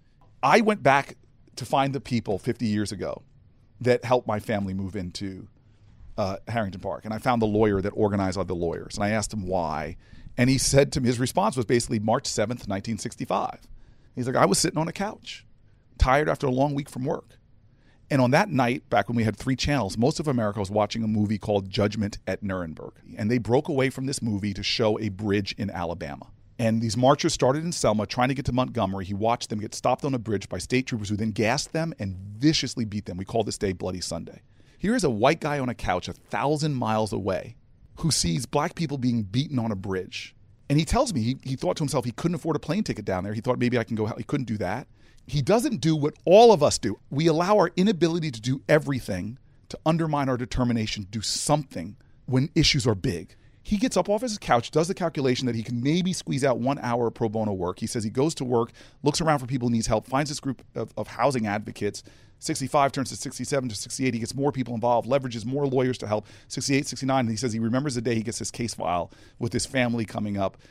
I went back to find the people 50 years ago that helped my family move into Harrington Park. And I found the lawyer that organized all the lawyers. And I asked him why. And he said to me, his response was basically March 7th, 1965. He's like, I was sitting on a couch, tired after a long week from work. And on that night, back when we had 3 channels, most of America was watching a movie called Judgment at Nuremberg. And they broke away from this movie to show a bridge in Alabama. And these marchers started in Selma, trying to get to Montgomery. He watched them get stopped on a bridge by state troopers who then gassed them and viciously beat them. We call this day Bloody Sunday. Here is a white guy on a couch 1,000 miles away who sees black people being beaten on a bridge. And he tells me he thought to himself he couldn't afford a plane ticket down there. He thought maybe I can go. He couldn't do that. He doesn't do what all of us do. We allow our inability to do everything to undermine our determination to do something when issues are big. He gets up off his couch, does the calculation that he can maybe squeeze out 1 hour of pro bono work. He says he goes to work, looks around for people who needs help, finds this group of housing advocates. 65 turns to 67 to 68. He gets more people involved, leverages more lawyers to help. 68, 69. And he says he remembers the day he gets his case file with his family coming up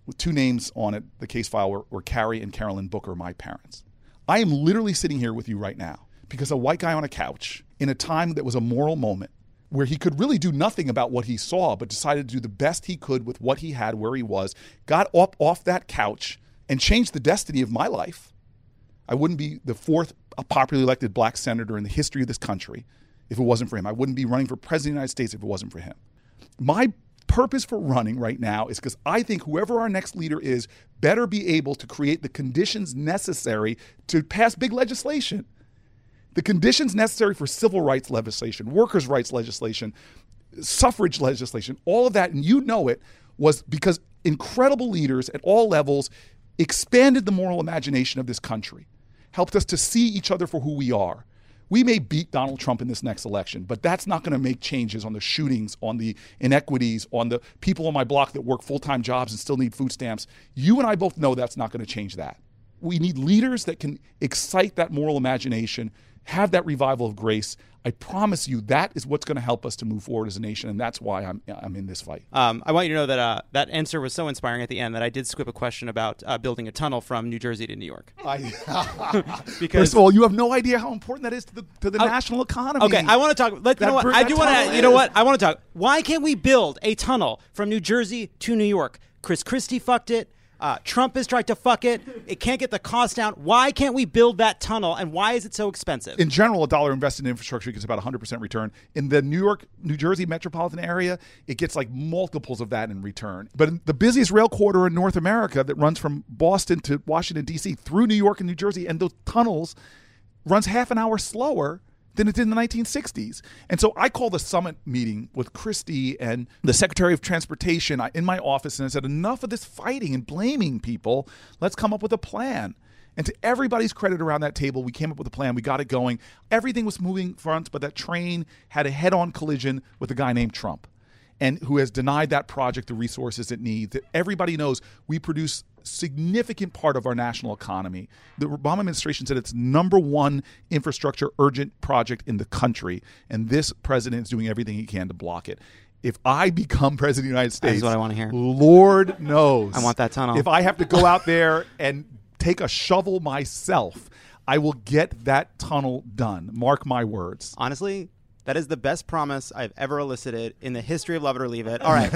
with 2 names on it. The case file were Carrie and Carolyn Booker, my parents. I am literally sitting here with you right now because a white guy on a couch in a time that was a moral moment where he could really do nothing about what he saw, but decided to do the best he could with what he had, where he was, got up off that couch and changed the destiny of my life. I wouldn't be the 4th popularly elected black senator in the history of this country if it wasn't for him. I wouldn't be running for president of the United States if it wasn't for him. My purpose for running right now is because I think whoever our next leader is better be able to create the conditions necessary to pass big legislation. The conditions necessary for civil rights legislation, workers' rights legislation, suffrage legislation, all of that, and you know it, was because incredible leaders at all levels expanded the moral imagination of this country, helped us to see each other for who we are. We may beat Donald Trump in this next election, but that's not going to make changes on the shootings, on the inequities, on the people on my block that work full-time jobs and still need food stamps. You and I both know that's not going to change that. We need leaders that can excite that moral imagination, have that revival of grace. I promise you that is what's going to help us to move forward as a nation, and that's why I'm in this fight. I want you to know that that answer was so inspiring at the end that I did skip a question about building a tunnel from New Jersey to New York. Because first of all, you have no idea how important that is to the national economy. Okay, I want to talk. You know what? I do want to. You know what? I want to talk. Why can't we build a tunnel from New Jersey to New York? Chris Christie fucked it. Trump has tried to fuck it. It can't get the cost down. Why can't we build that tunnel, and why is it so expensive? In general, $1 invested in infrastructure gets about 100% return. In the New York, New Jersey metropolitan area, it gets like multiples of that in return. But in the busiest rail corridor in North America that runs from Boston to Washington, D.C., through New York and New Jersey, and those tunnels runs half an hour slower than it did in the 1960s. And so I called a summit meeting with Christie and the Secretary of Transportation in my office, and I said, enough of this fighting and blaming people. Let's come up with a plan. And to everybody's credit around that table, we came up with a plan. We got it going. Everything was moving front, but that train had a head-on collision with a guy named Trump, and who has denied that project the resources it needs. That everybody knows we produce significant part of our national economy. The Obama administration said it's #1 infrastructure urgent project in the country, and this president is doing everything he can to block it. If I become president of the United States, that's what I want to hear. Lord knows. I want that tunnel. If I have to go out there and take a shovel myself, I will get that tunnel done. Mark my words. Honestly, that is the best promise I've ever elicited in the history of Love It or Leave It. All right.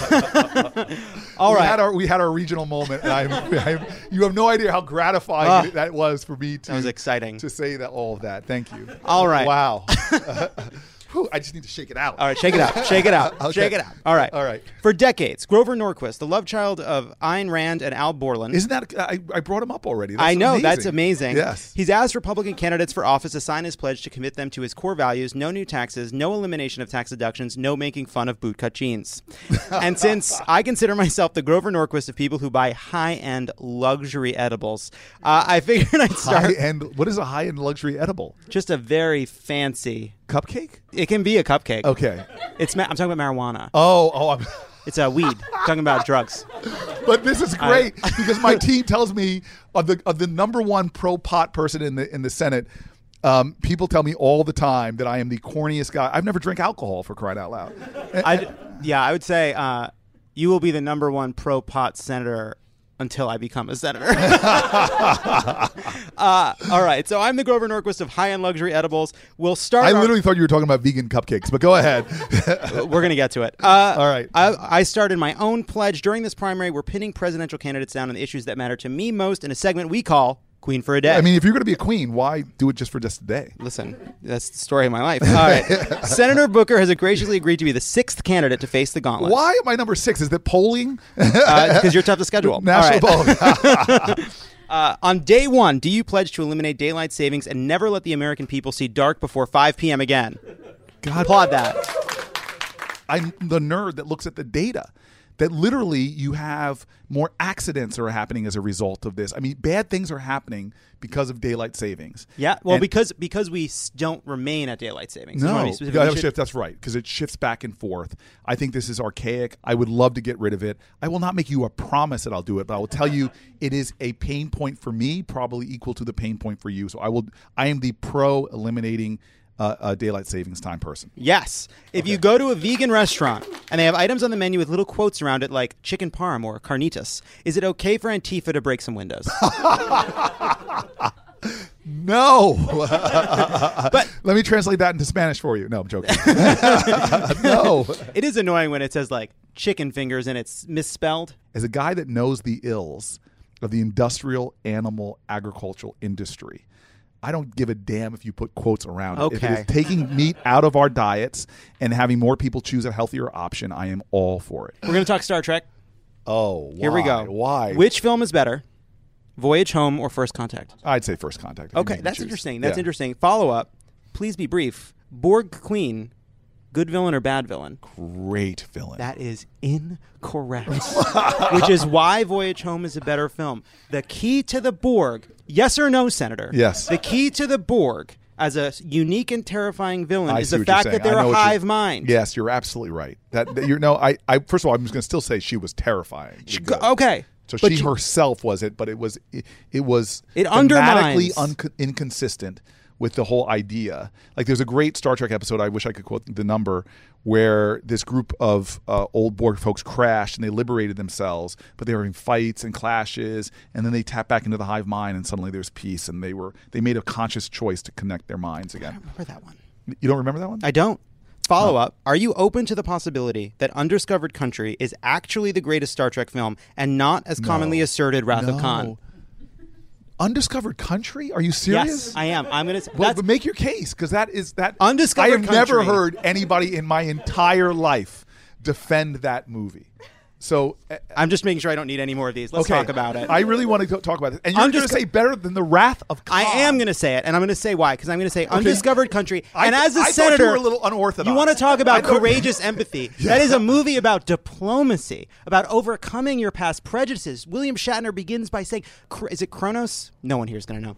We had our regional moment. And you have no idea how gratifying that was for me that was exciting. To say that all of that. Thank you. All right. Wow. I just need to shake it out. All right, shake it out. Shake it out. Okay. Shake it out. All right. All right. For decades, Grover Norquist, the love child of Ayn Rand and Al Borland. Isn't that I brought him up already? I know, amazing. That's amazing. Yes. He's asked Republican candidates for office to sign his pledge to commit them to his core values: no new taxes, no elimination of tax deductions, no making fun of bootcut jeans. And since I consider myself the Grover Norquist of people who buy high-end luxury edibles, I figured I'd start. What is a high-end luxury edible? Just a very fancy cupcake? It can be a cupcake. Okay. I'm talking about marijuana. Oh, it's a weed. I'm talking about drugs. But this is great because my team tells me of the #1 pro-pot person in the Senate. People tell me all the time that I am the corniest guy. I've never drank alcohol, for crying out loud. I would say you will be the #1 pro-pot senator until I become a senator. All right, so I'm the Grover Norquist of high-end luxury edibles. We'll start. I literally thought you were talking about vegan cupcakes, but go ahead. We're going to get to it. All right. I started my own pledge during this primary. We're pitting presidential candidates down on the issues that matter to me most in a segment we call Queen for a Day. I mean, if you're going to be a queen, why do it just for just a day? Listen, that's the story of my life. All right. Senator Booker has graciously agreed to be the 6th candidate to face the gauntlet. Why am I number 6? Is that polling? Because you're tough to schedule. National polling. On day 1, do you pledge to eliminate daylight savings and never let the American people see dark before 5 p.m. again? God, applaud that. I'm the nerd that looks at the data. That literally you have more accidents that are happening as a result of this. I mean, bad things are happening because of daylight savings. Yeah, well, because we don't remain at daylight savings. No, that's right, because it shifts back and forth. I think this is archaic. I would love to get rid of it. I will not make you a promise that I'll do it, but I will tell you it is a pain point for me, probably equal to the pain point for you. So I am the pro eliminating a daylight savings time person. Yes. If you go to a vegan restaurant and they have items on the menu with little quotes around it like chicken parm or carnitas, is it okay for Antifa to break some windows? No. But let me translate that into Spanish for you. No, I'm joking. No. It is annoying when it says like chicken fingers and it's misspelled. As a guy that knows the ills of the industrial animal agricultural industry, I don't give a damn if you put quotes around it. Okay. If it is taking meat out of our diets and having more people choose a healthier option, I am all for it. We're going to talk Star Trek. Oh, why? Here we go. Why? Which film is better? Voyage Home or First Contact? I'd say First Contact. Okay, that's interesting. That's interesting. Follow up. Please be brief. Borg Queen, good villain or bad villain? Great villain. That is incorrect. Which is why Voyage Home is a better film. The key to the Borg, yes or no, Senator? Yes. The key to the Borg as a unique and terrifying villain I is see the what you're fact saying. that they're I know a what you're- hive mind. Yes, you're absolutely right. I first of all, I'm just going to still say she was terrifying. Okay. So But she you- herself was it, but it was It thematically undermines. inconsistent with the whole idea. Like there's a great Star Trek episode, I wish I could quote the number, where this group of old Borg folks crashed and they liberated themselves, but they were having fights and clashes, and then they tap back into the hive mind and suddenly there's peace, and they made a conscious choice to connect their minds again. I don't remember that one. You don't remember that one? I don't. Follow up. Are you open to the possibility that Undiscovered Country is actually the greatest Star Trek film and not as commonly asserted Wrath of Khan? Undiscovered Country? Are you serious? Yes, I am. I'm going to. Well, but make your case, because that is that. Undiscovered I have never Country. heard anybody in my entire life defend that movie. So I'm just making sure I don't need any more of these. Let's talk about it. I really want to talk about it. And you're going to say better than the Wrath of Khan. I am going to say it, and I'm going to say why. Because I'm going to say Undiscovered Country. And I as a thought senator, you were a little unorthodox. You want to talk about I thought- courageous empathy. That is a movie about diplomacy, about overcoming your past prejudices. William Shatner begins by saying, is it Kronos? No one here is going to know.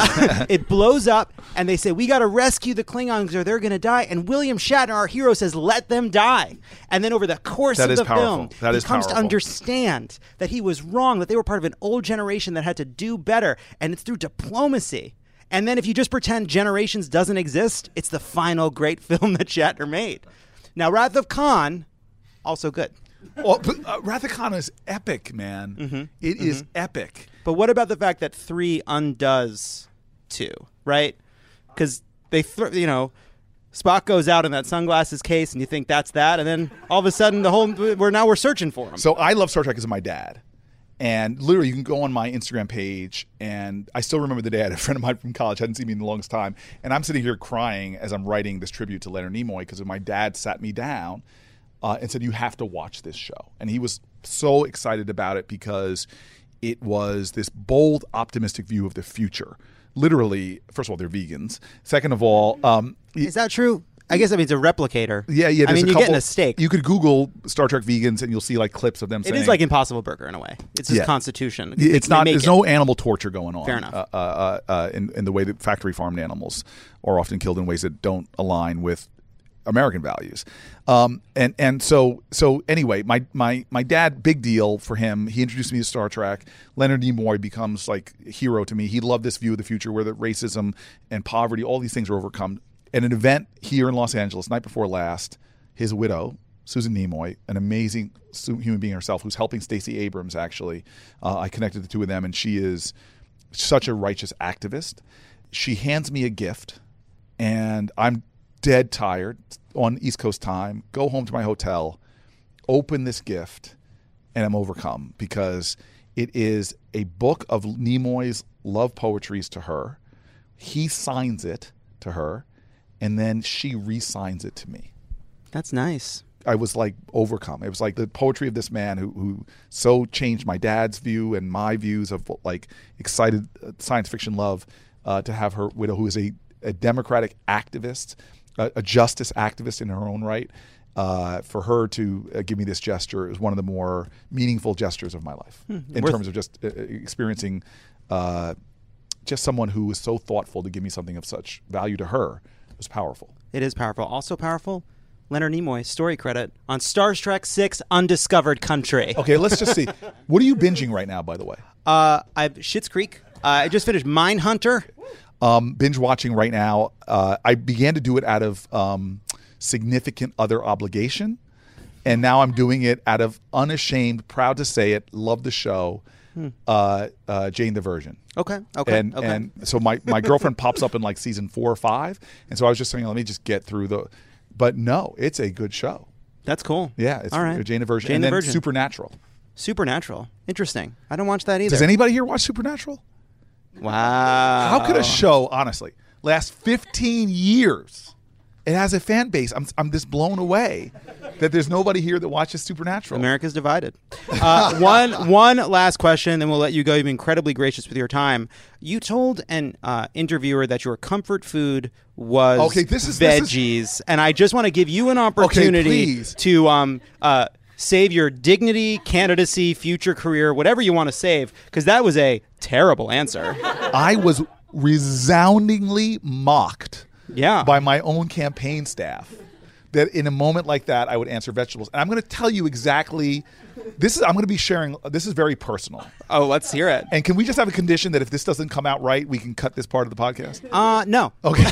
It blows up, and they say, we got to rescue the Klingons or they're going to die. And William Shatner, our hero, says, let them die. And then over the course That of is the powerful. film, That he is comes to powerful. understand that he was wrong, that they were part of an old generation that had to do better, and it's through diplomacy. And then if you just pretend Generations doesn't exist, it's the final great film that Shatner made. Now, Wrath of Khan, also good. Well, but, Wrath of Khan is epic, man. It is epic. But what about the fact that 3 undoes 2, right? Because they, Spock goes out in that sunglasses case, and you think that's that, and then all of a sudden, we're searching for him. So I love Star Trek because of my dad. And literally, you can go on my Instagram page, and I still remember the day I had a friend of mine from college, hadn't seen me in the longest time, and I'm sitting here crying as I'm writing this tribute to Leonard Nimoy because my dad sat me down and said, you have to watch this show. And he was so excited about it because it was this bold, optimistic view of the future. Literally, first of all, they're vegans. Second of all, is that true? I guess it's a replicator. Yeah. I mean, you're getting a steak. You could Google Star Trek vegans, and you'll see like clips of them saying it is like Impossible Burger in a way. It's his Constitution. It's not. There's no animal torture going on. Fair enough. In the way that factory farmed animals are often killed in ways that don't align with American values. And so anyway, my dad, big deal for him. He introduced me to Star Trek. Leonard Nimoy becomes like a hero to me. He loved this view of the future where the racism and poverty, all these things are overcome. At an event here in Los Angeles, night before last, his widow, Susan Nimoy, an amazing human being herself, who's helping Stacey Abrams, actually. I connected the two of them, and she is such a righteous activist. She hands me a gift, and I'm dead tired on East Coast time, go home to my hotel, open this gift, and I'm overcome because it is a book of Nimoy's love poetries to her. He signs it to her, and then she re-signs it to me. That's nice. I was like overcome. It was like the poetry of this man who so changed my dad's view and my views of like excited science fiction love to have her widow, who is a democratic activist, a justice activist in her own right, for her to give me this gesture is one of the more meaningful gestures of my life in terms of just experiencing just someone who was so thoughtful to give me something of such value to her. It was powerful. It is powerful. Also powerful, Leonard Nimoy, story credit on Star Trek VI Undiscovered Country. Okay, let's just see. What are you binging right now, by the way? I've Schitt's Creek. I just finished Mindhunter. binge watching right now. I began to do it out of significant other obligation, and now I'm doing it out of unashamed, proud to say it, love the show, Jane the Virgin. Okay. And so my girlfriend pops up in like season 4 or 5, and so I was just saying, let me just get through the. But no, it's a good show. That's cool. Yeah, it's all right. Jane the Virgin. Jane and the then Virgin. Supernatural. Supernatural. Interesting. I don't watch that either. Does anybody here watch Supernatural? Wow. How could a show, honestly, last 15 years? It has a fan base. I'm just blown away that there's nobody here that watches Supernatural. America's divided. One last question, then we'll let you go. You've been incredibly gracious with your time. You told an interviewer that your comfort food was veggies, and I just want to give you an opportunity to save your dignity, candidacy, future career, whatever you want to save, because that was a terrible answer. I was resoundingly mocked by my own campaign staff that in a moment like that I would answer vegetables. And I'm going to tell you exactly I'm going to be sharing, this is very personal. Oh, let's hear it. And can we just have a condition that if this doesn't come out right, we can cut this part of the podcast? No. Okay.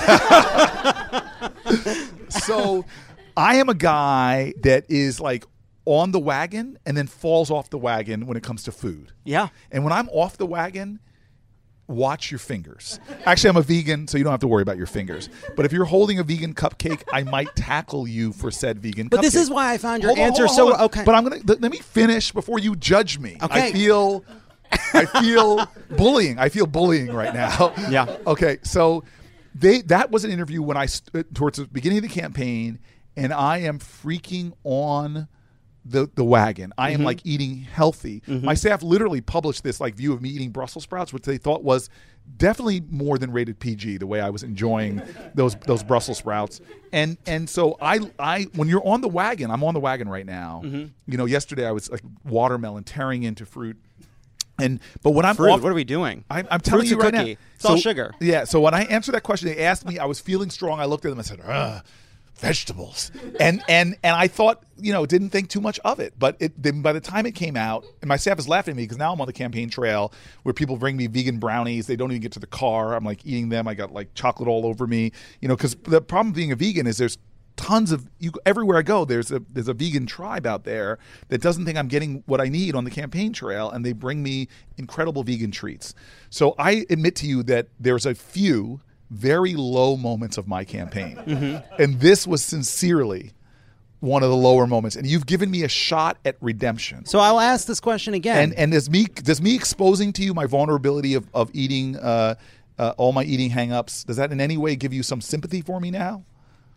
So I am a guy that is like on the wagon and then falls off the wagon when it comes to food. Yeah. And when I'm off the wagon, watch your fingers. Actually, I'm a vegan, so you don't have to worry about your fingers. But if you're holding a vegan cupcake, I might tackle you for said vegan cupcake. But this is why I found your answer hold on. okay. But let me finish before you judge me. Okay. I feel bullying. I feel bullying right now. Yeah. Okay. So that was an interview when towards the beginning of the campaign, and I am freaking on the wagon. I am like eating healthy. My staff literally published this like view of me eating Brussels sprouts, which they thought was definitely more than rated PG, the way I was enjoying those Brussels sprouts. And so I when you're on the wagon, I'm on the wagon right now. You know, yesterday I was like watermelon tearing into fruit. But when I'm fruit, off, what are we doing? I'm telling you right cookie. now. It's all sugar. Yeah. So when I answered that question, they asked me. I was feeling strong. I looked at them and said, vegetables. And I thought, didn't think too much of it. But then by the time it came out, and my staff is laughing at me because now I'm on the campaign trail where people bring me vegan brownies. They don't even get to the car. I'm like eating them. I got like chocolate all over me. Because the problem being a vegan is there's tons of everywhere I go. There's a vegan tribe out there that doesn't think I'm getting what I need on the campaign trail, and they bring me incredible vegan treats. So I admit to you that there's a few very low moments of my campaign, and this was sincerely one of the lower moments. And you've given me a shot at redemption. So I'll ask this question again. And does me exposing to you my vulnerability of eating all my eating hang-ups, does that in any way give you some sympathy for me now?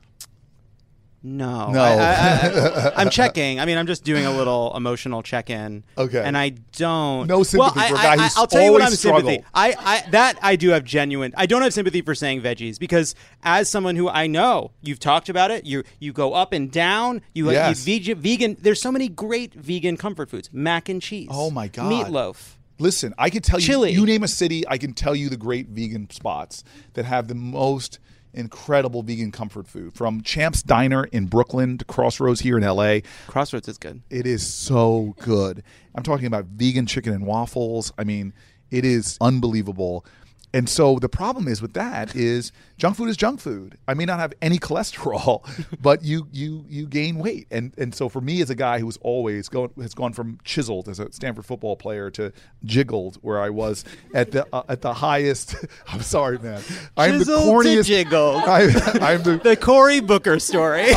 No. I'm checking. I mean, I'm just doing a little emotional check-in. Okay. And I don't. No sympathy for a guy who's I'll tell you what I'm struggled. sympathy. I do have genuine. I don't have sympathy for saying veggies because as someone who I know, you've talked about it. You go up and down. You eat vegan. There's so many great vegan comfort foods. Mac and cheese. Oh my God. Meatloaf. Listen, I could tell Chili. you name a city, I can tell you the great vegan spots that have the most incredible vegan comfort food. From Champ's Diner in Brooklyn to Crossroads here in LA. Crossroads is good. It is so good. I'm talking about vegan chicken and waffles. I mean, it is unbelievable. And so the problem is with that is junk food is junk food. I may not have any cholesterol, but you gain weight. And so for me as a guy who's always has gone from chiseled as a Stanford football player to jiggled, where I was at the highest. I'm sorry, man. I'm the corniest. To jiggled. I'm the Cory Booker story.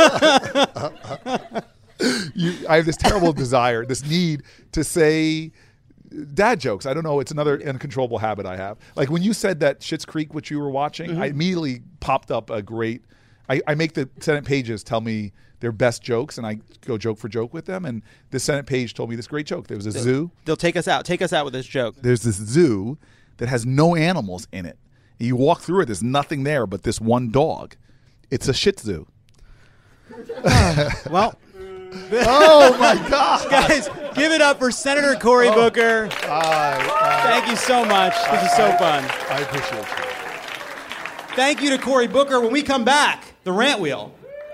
I have this terrible desire, this need to say dad jokes. I don't know. It's another uncontrollable habit I have. Like when you said that Schitt's Creek, which you were watching, I immediately popped up a great. I make the Senate pages tell me their best jokes, and I go joke for joke with them. And the Senate page told me this great joke. There was a zoo. They'll take us out. Take us out with this joke. There's this zoo that has no animals in it. And you walk through it. There's nothing there but this one dog. It's a Shih Tzu. Well. Oh my God, guys! Give it up for Senator Cory Booker. Thank you so much. This is so fun. I appreciate you. Thank you to Cory Booker. When we come back, the rant wheel.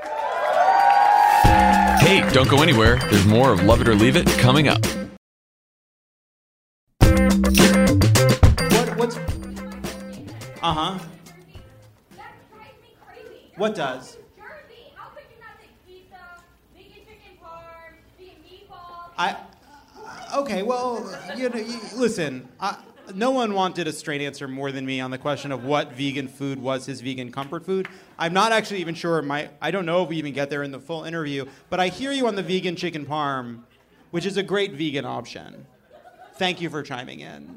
Hey, don't go anywhere. There's more of Love It or Leave It coming up. Uh-huh. What does? Okay, well, listen, no one wanted a straight answer more than me on the question of what vegan food was his vegan comfort food. I'm not actually even sure, I don't know if we even get there in the full interview, but I hear you on the vegan chicken parm, which is a great vegan option. Thank you for chiming in.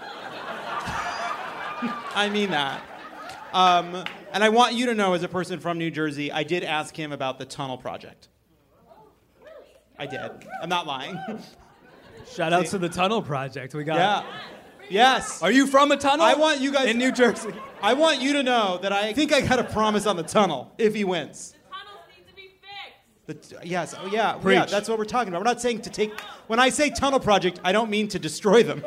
I mean that. And I want you to know, as a person from New Jersey, I did ask him about the tunnel project. I did. I'm not lying. Shout out to the Tunnel Project. We got. Yeah. Yes. Are you from a tunnel? I want you guys in New Jersey. I want you to know that I think I got a promise on the tunnel if he wins. The tunnels need to be fixed. Yes. Oh, yeah. Preach. Yeah. That's what we're talking about. We're not saying to take. When I say tunnel project, I don't mean to destroy them.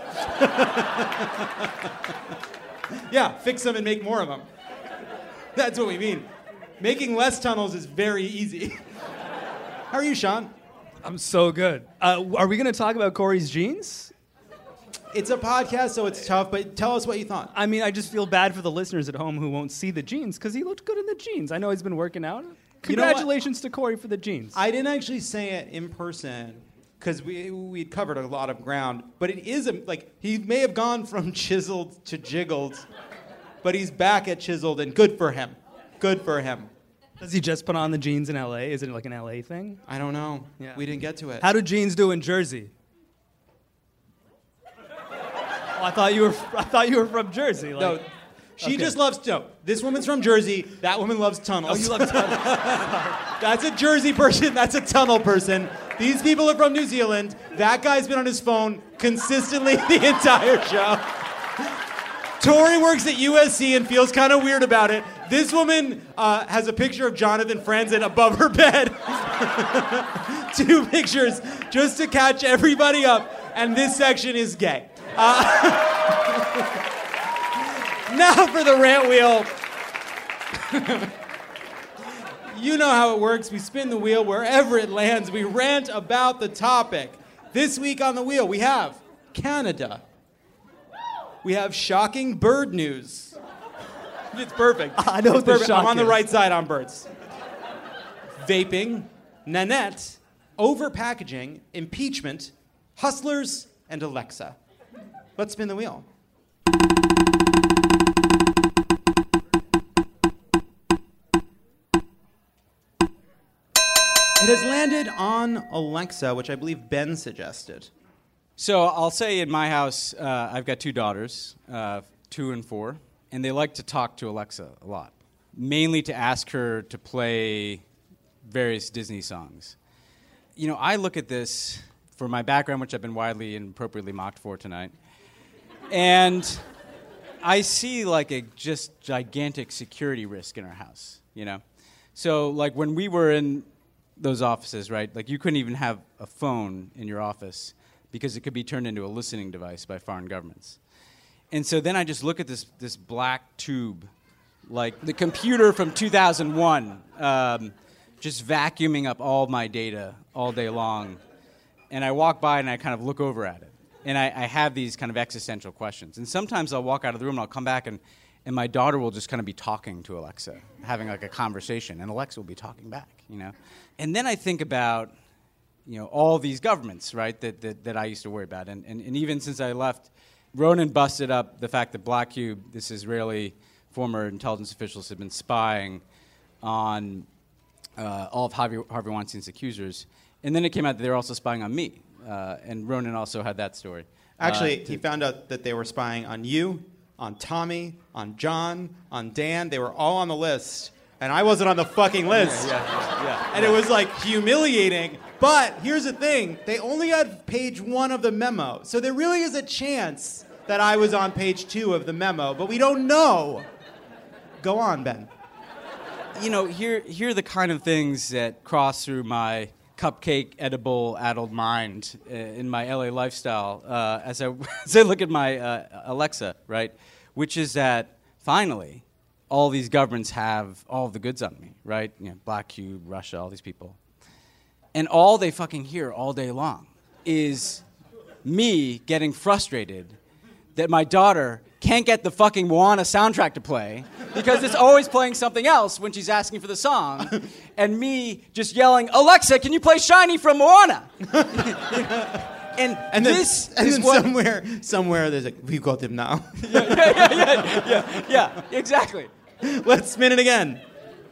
Yeah. Fix them and make more of them. That's what we mean. Making less tunnels is very easy. How are you, Sean? I'm so good. Are we going to talk about Corey's jeans? It's a podcast, so it's tough, but tell us what you thought. I mean, I just feel bad for the listeners at home who won't see the jeans because he looked good in the jeans. I know he's been working out. Congratulations to Corey for the jeans. I didn't actually say it in person because we'd covered a lot of ground, but it is, he may have gone from chiseled to jiggled, but he's back at chiseled, and good for him. Good for him. Does he just put on the jeans in L.A.? Is it like an L.A. thing? I don't know. Yeah. We didn't get to it. How do jeans do in Jersey? Oh, I thought you were from Jersey. No, she just loves. No, this woman's from Jersey. That woman loves tunnels. Oh, you love tunnels. That's a Jersey person. That's a tunnel person. These people are from New Zealand. That guy's been on his phone consistently the entire show. Tori works at USC and feels kind of weird about it. This woman has a picture of Jonathan Franzen above her bed. 2 pictures just to catch everybody up. And this section is gay. Now for the rant wheel. You know how it works. We spin the wheel wherever it lands. We rant about the topic. This week on the wheel, we have Canada. We have shocking bird news. It's perfect. I know it's perfect. the shock I'm on the is. right side on birds. Vaping, Nanette, overpackaging, impeachment, hustlers, and Alexa. Let's spin the wheel. It has landed on Alexa, which I believe Ben suggested. So I'll say in my house, I've got 2 daughters, 2 and 4, and they like to talk to Alexa a lot, mainly to ask her to play various Disney songs. You know, I look at this for my background, which I've been widely and appropriately mocked for tonight, and I see like a just gigantic security risk in our house, you know? So like when we were in those offices, right, like you couldn't even have a phone in your office because it could be turned into a listening device by foreign governments. And so then I just look at this black tube, like the computer from 2001, just vacuuming up all my data all day long. And I walk by and I kind of look over at it. And I have these kind of existential questions. And sometimes I'll walk out of the room and I'll come back and my daughter will just kind of be talking to Alexa, having like a conversation, and Alexa will be talking back, you know? And then I think about, you know, all these governments, right, that I used to worry about. And even since I left, Ronan busted up the fact that Black Cube, this Israeli former intelligence officials, have been spying on all of Harvey Weinstein's accusers. And then it came out that they were also spying on me. And Ronan also had that story. Actually, he found out that they were spying on you, on Tommy, on John, on Dan. They were all on the list. And I wasn't on the fucking list. And it was like humiliating. But here's the thing. They only had page 1 of the memo. So there really is a chance that I was on page 2 of the memo. But we don't know. Go on, Ben. You know, here are the kind of things that cross through my cupcake edible addled mind in my LA lifestyle as I look at my Alexa, right? Which is that finally all these governments have all the goods on me, right? You know, Black Cube, Russia, all these people. And all they fucking hear all day long is me getting frustrated that my daughter can't get the fucking Moana soundtrack to play because it's always playing something else when she's asking for the song, and me just yelling, Alexa, can you play Shiny from Moana? And this is what... somewhere there's we've got him now. Yeah, exactly. Let's spin it again.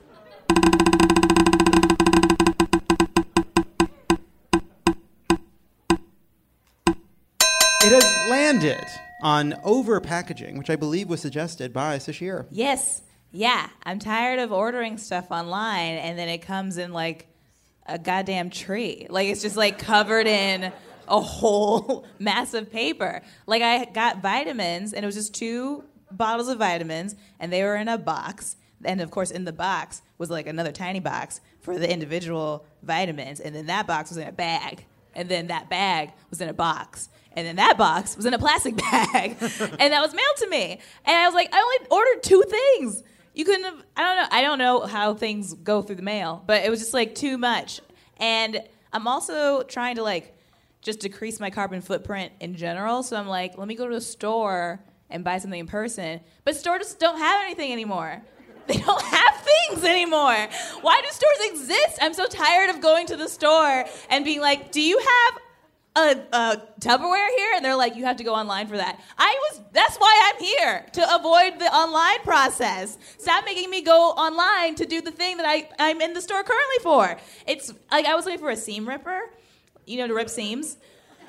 It has landed on over-packaging, which I believe was suggested by Sashir. Yes. Yeah. I'm tired of ordering stuff online and then it comes in like a goddamn tree. Like it's just like covered in a whole massive paper. Like I got vitamins and it was just 2 bottles of vitamins and they were in a box. And of course in the box was like another tiny box for the individual vitamins. And then that box was in a bag. And then that bag was in a box. And then that box was in a plastic bag. And that was mailed to me. And I was like, I only ordered 2 things. You couldn't have, I don't know how things go through the mail, but it was just like too much. And I'm also trying to like just decrease my carbon footprint in general. So I'm like, let me go to a store and buy something in person. But stores don't have anything anymore. They don't have things anymore. Why do stores exist? I'm so tired of going to the store and being like, do you have a Tupperware here? And they're like, you have to go online for that. That's why I'm here, to avoid the online process. Stop making me go online to do the thing that I'm in the store currently for. It's like I was looking for a seam ripper, to rip seams,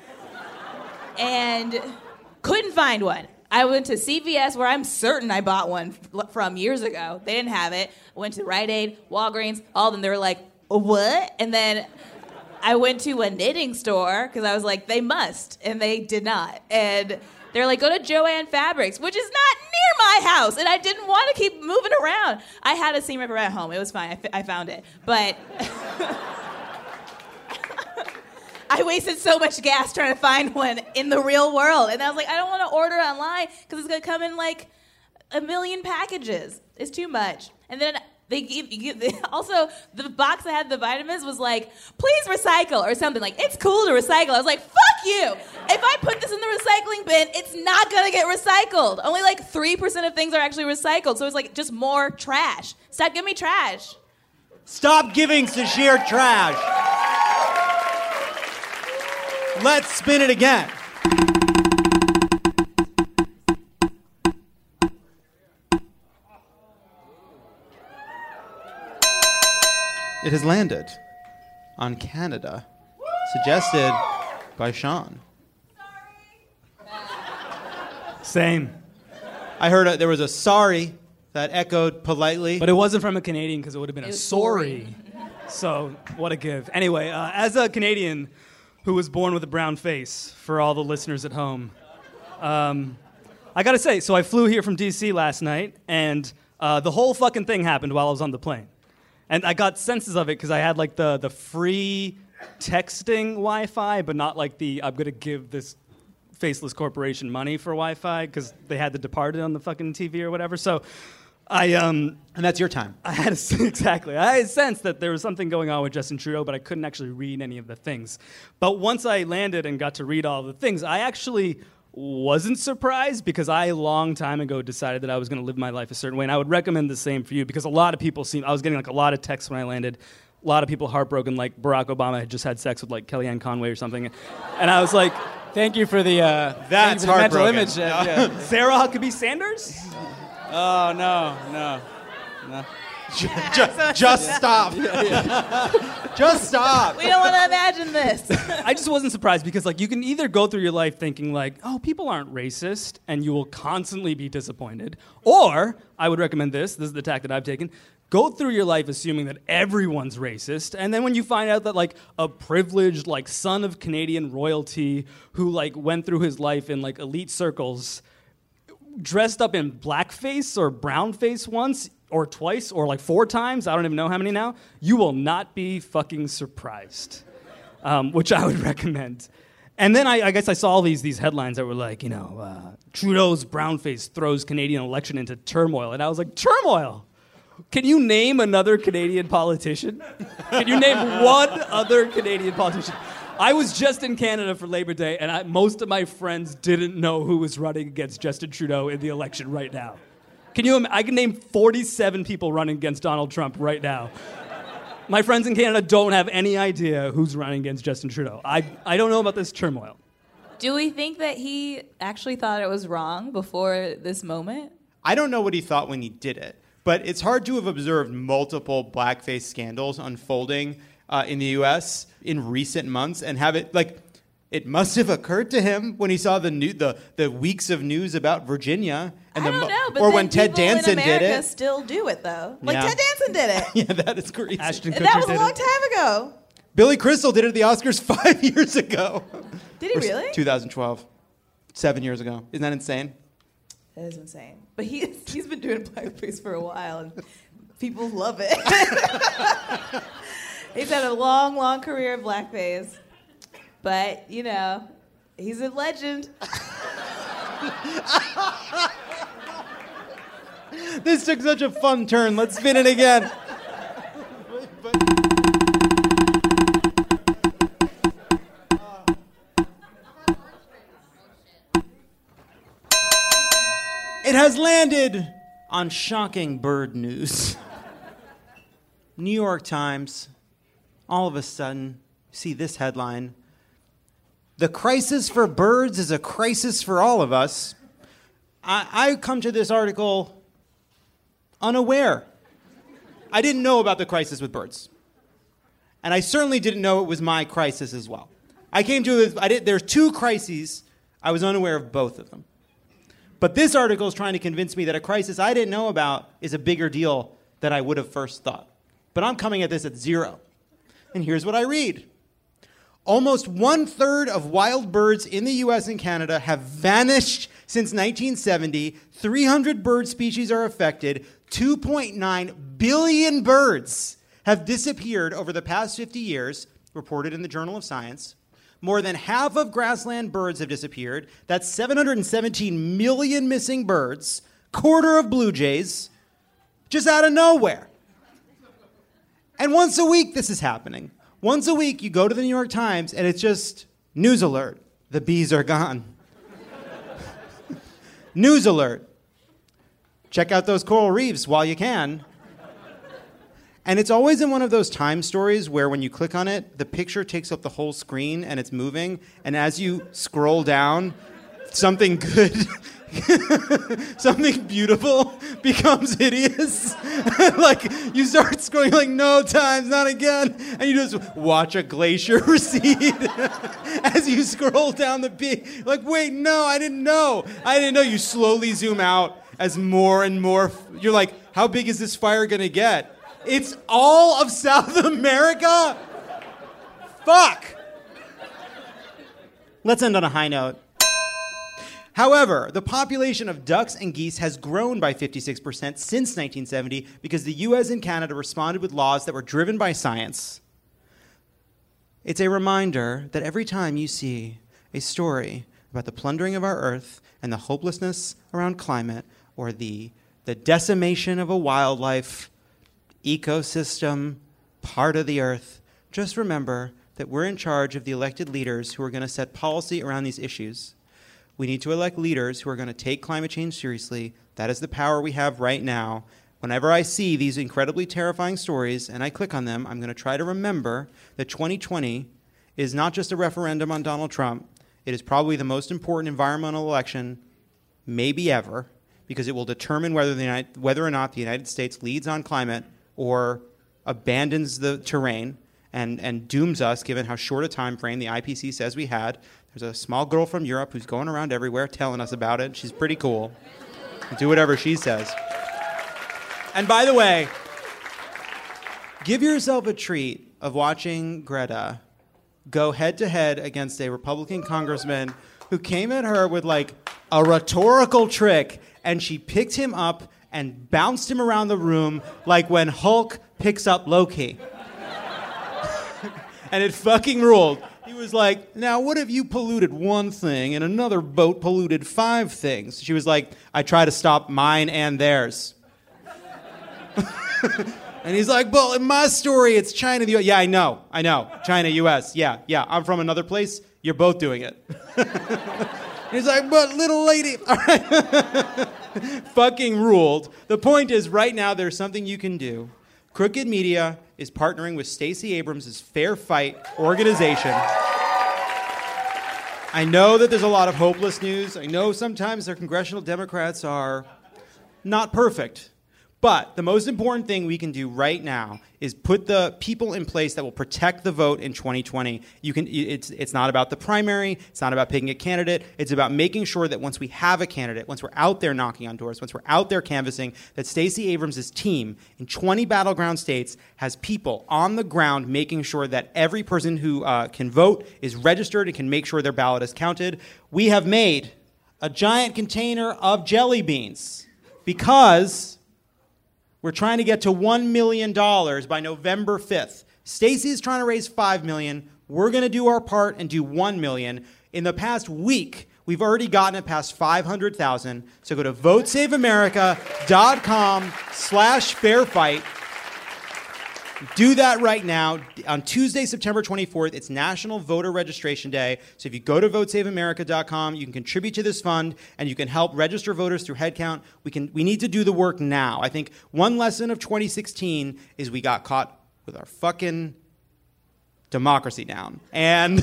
and couldn't find one. I went to CVS, where I'm certain I bought one from years ago. They didn't have it. Went to Rite Aid, Walgreens, all of them. They were like, what? And then I went to a knitting store because I was like, they must, and they did not. And they're like, go to Joann Fabrics, which is not near my house, and I didn't want to keep moving around. I had a seam ripper at home. It was fine. I found it. But I wasted so much gas trying to find one in the real world. And I was like, I don't want to order online because it's going to come in like a million packages. It's too much. And then also, the box that had the vitamins was like, please recycle, or something like, it's cool to recycle. I was like, fuck you. If I put this in the recycling bin, it's not going to get recycled. Only like 3% of things are actually recycled. So it's like just more trash. Stop giving me trash. Stop giving Sashir trash. Let's spin it again. It has landed on Canada, suggested by Sean. Same. I heard there was a sorry that echoed politely. But it wasn't from a Canadian because it would have been a sorry. So, what a give. Anyway, as a Canadian who was born with a brown face, for all the listeners at home, I gotta say, so I flew here from D.C. last night, and the whole fucking thing happened while I was on the plane. And I got senses of it because I had like the free texting Wi-Fi, but not like the I'm going to give this faceless corporation money for Wi-Fi because they had The Departed on the fucking TV or whatever. So and that's your time. I had exactly. I had a sense that there was something going on with Justin Trudeau, but I couldn't actually read any of the things. But once I landed and got to read all the things, I actually wasn't surprised because I, a long time ago, decided that I was going to live my life a certain way. And I would recommend the same for you because a lot of people I was getting like a lot of texts when I landed. A lot of people heartbroken, like Barack Obama had just had sex with like Kellyanne Conway or something. And I was like, thank you for the, that's mental heartbroken. image. Yeah. Sarah Huckabee Sanders? Oh, no. Just stop. Just stop. We don't want to imagine this. I just wasn't surprised because like you can either go through your life thinking like, oh, people aren't racist, and you will constantly be disappointed. Or, I would recommend this is the tack that I've taken, go through your life assuming that everyone's racist, and then when you find out that like a privileged like son of Canadian royalty who like went through his life in like elite circles, dressed up in blackface or brownface once, or twice, or like 4 times, I don't even know how many now, you will not be fucking surprised, which I would recommend. And then I guess I saw all these headlines that were like, Trudeau's brownface throws Canadian election into turmoil. And I was like, turmoil? Can you name another Canadian politician? Can you name one other Canadian politician? I was just in Canada for Labor Day, and most of my friends didn't know who was running against Justin Trudeau in the election right now. I can name 47 people running against Donald Trump right now. My friends in Canada don't have any idea who's running against Justin Trudeau. I don't know about this turmoil. Do we think that he actually thought it was wrong before this moment? I don't know what he thought when he did it, but it's hard to have observed multiple blackface scandals unfolding in the U.S. in recent months and have it, like, it must have occurred to him when he saw the weeks of news about Virginia. And I don't know, but or then when Ted people Danson in America did it. still do it, though. Like, Yeah. Ted Danson did it. Yeah, that is crazy. Ashton And Kutcher that was a did long it. time ago. Billy Crystal did it at the Oscars 5 years ago. Did he really? 2012. 7 years ago. Isn't that insane? That is insane. But he's been doing blackface for a while, and people love it. He's had a long, long career of blackface. But, you know, he's a legend. This took such a fun turn. Let's spin it again. It has landed on shocking bird news. New York Times, all of a sudden, see this headline. The crisis for birds is a crisis for all of us. I come to this article unaware. I didn't know about the crisis with birds. And I certainly didn't know it was my crisis as well. There's two crises. I was unaware of both of them. But this article is trying to convince me that a crisis I didn't know about is a bigger deal than I would have first thought. But I'm coming at this at zero. And here's what I read. Almost 1/3 of wild birds in the US and Canada have vanished since 1970. 300 bird species are affected. 2.9 billion birds have disappeared over the past 50 years, reported in the Journal of Science. More than half of grassland birds have disappeared. That's 717 million missing birds, quarter of blue jays, just out of nowhere. And once a week this is happening. Once a week you go to the New York Times and it's just news alert, the bees are gone. News alert, check out those coral reefs while you can. And it's always in one of those Time stories where when you click on it, the picture takes up the whole screen and it's moving. And as you scroll down, something good, something beautiful becomes hideous. Like, you start scrolling like, no, Times, not again. And you just watch a glacier recede as you scroll down the page. Like, wait, no, I didn't know. You slowly zoom out as more and more. You're like, how big is this fire going to get? It's all of South America? Fuck. Let's end on a high note. However, the population of ducks and geese has grown by 56% since 1970 because the US and Canada responded with laws that were driven by science. It's a reminder that every time you see a story about the plundering of our Earth and the hopelessness around climate or the decimation of a wildlife ecosystem, part of the Earth, just remember that we're in charge of the elected leaders who are going to set policy around these issues. We need to elect leaders who are going to take climate change seriously. That is the power we have right now. Whenever I see these incredibly terrifying stories and I click on them, I'm going to try to remember that 2020 is not just a referendum on Donald Trump. It is probably the most important environmental election maybe ever, because it will determine whether or not the United States leads on climate or abandons the terrain and dooms us, given how short a time frame the IPCC says we had. There's a small girl from Europe who's going around everywhere telling us about it. She's pretty cool. Do whatever she says. And by the way, give yourself a treat of watching Greta go head-to-head against a Republican congressman who came at her with, like, a rhetorical trick, and she picked him up and bounced him around the room like when Hulk picks up Loki. And it fucking ruled. He was like, now what if you polluted one thing and another boat polluted 5 things? She was like, I try to stop mine and theirs. And he's like, well, in my story, it's China, the U.S. Yeah, I know. China, U.S. Yeah, I'm from another place. You're both doing it. He's like, but little lady. All right. Fucking ruled. The point is, right now, there's something you can do. Crooked Media is partnering with Stacey Abrams' Fair Fight organization. I know that there's a lot of hopeless news. I know sometimes their congressional Democrats are not perfect. But the most important thing we can do right now is put the people in place that will protect the vote in 2020. It's not about the primary. It's not about picking a candidate. It's about making sure that once we have a candidate, once we're out there knocking on doors, once we're out there canvassing, that Stacey Abrams' team in 20 battleground states has people on the ground making sure that every person who can vote is registered and can make sure their ballot is counted. We have made a giant container of jelly beans because we're trying to get to $1 million by November 5th. Stacey is trying to raise $5 million. We're going to do our part and do $1 million. In the past week, we've already gotten it past 500,000. So go to votesaveamerica.com/fairfight. Do that right now. On Tuesday, September 24th, it's National Voter Registration Day. So if you go to votesaveamerica.com, you can contribute to this fund, and you can help register voters through headcount. We need to do the work now. I think one lesson of 2016 is we got caught with our fucking democracy down. And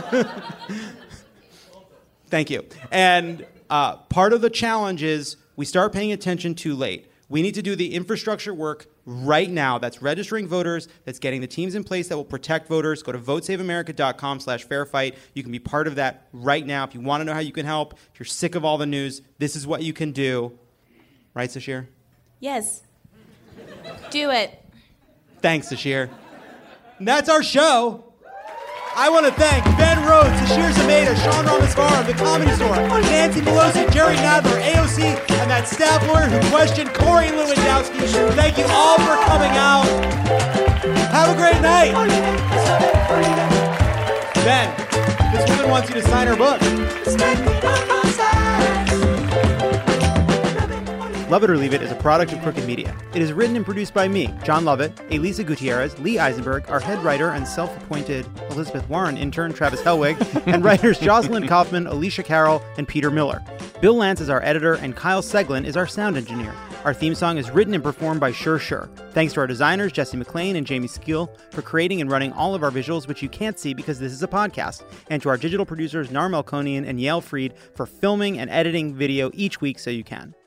thank you. And part of the challenge is we start paying attention too late. We need to do the infrastructure work right now. That's registering voters. That's getting the teams in place that will protect voters. Go to votesaveamerica.com/fairfight. You can be part of that right now. If you want to know how you can help, if you're sick of all the news, this is what you can do. Right, Sashir? Yes. Do it. Thanks, Sashir. And that's our show. I want to thank Ben Rhodes, Sashir Zamata, Sean Ramaswamy, The Comedy Store, Nancy Pelosi, Jerry Nadler, AOC, and that staff lawyer who questioned Corey Lewandowski. Thank you all for coming out. Have a great night. Ben, this woman wants you to sign her book. Love It or Leave It is a product of Crooked Media. It is written and produced by me, John Lovett, Elisa Gutierrez, Lee Eisenberg, our head writer and self-appointed Elizabeth Warren intern, Travis Helwig, and writers Jocelyn Kaufman, Alicia Carroll, and Peter Miller. Bill Lance is our editor, and Kyle Seglin is our sound engineer. Our theme song is written and performed by Sure Sure. Thanks to our designers, Jesse McLean and Jamie Skeel, for creating and running all of our visuals, which you can't see because this is a podcast. And to our digital producers, Nar Melkonian and Yael Freed, for filming and editing video each week so you can.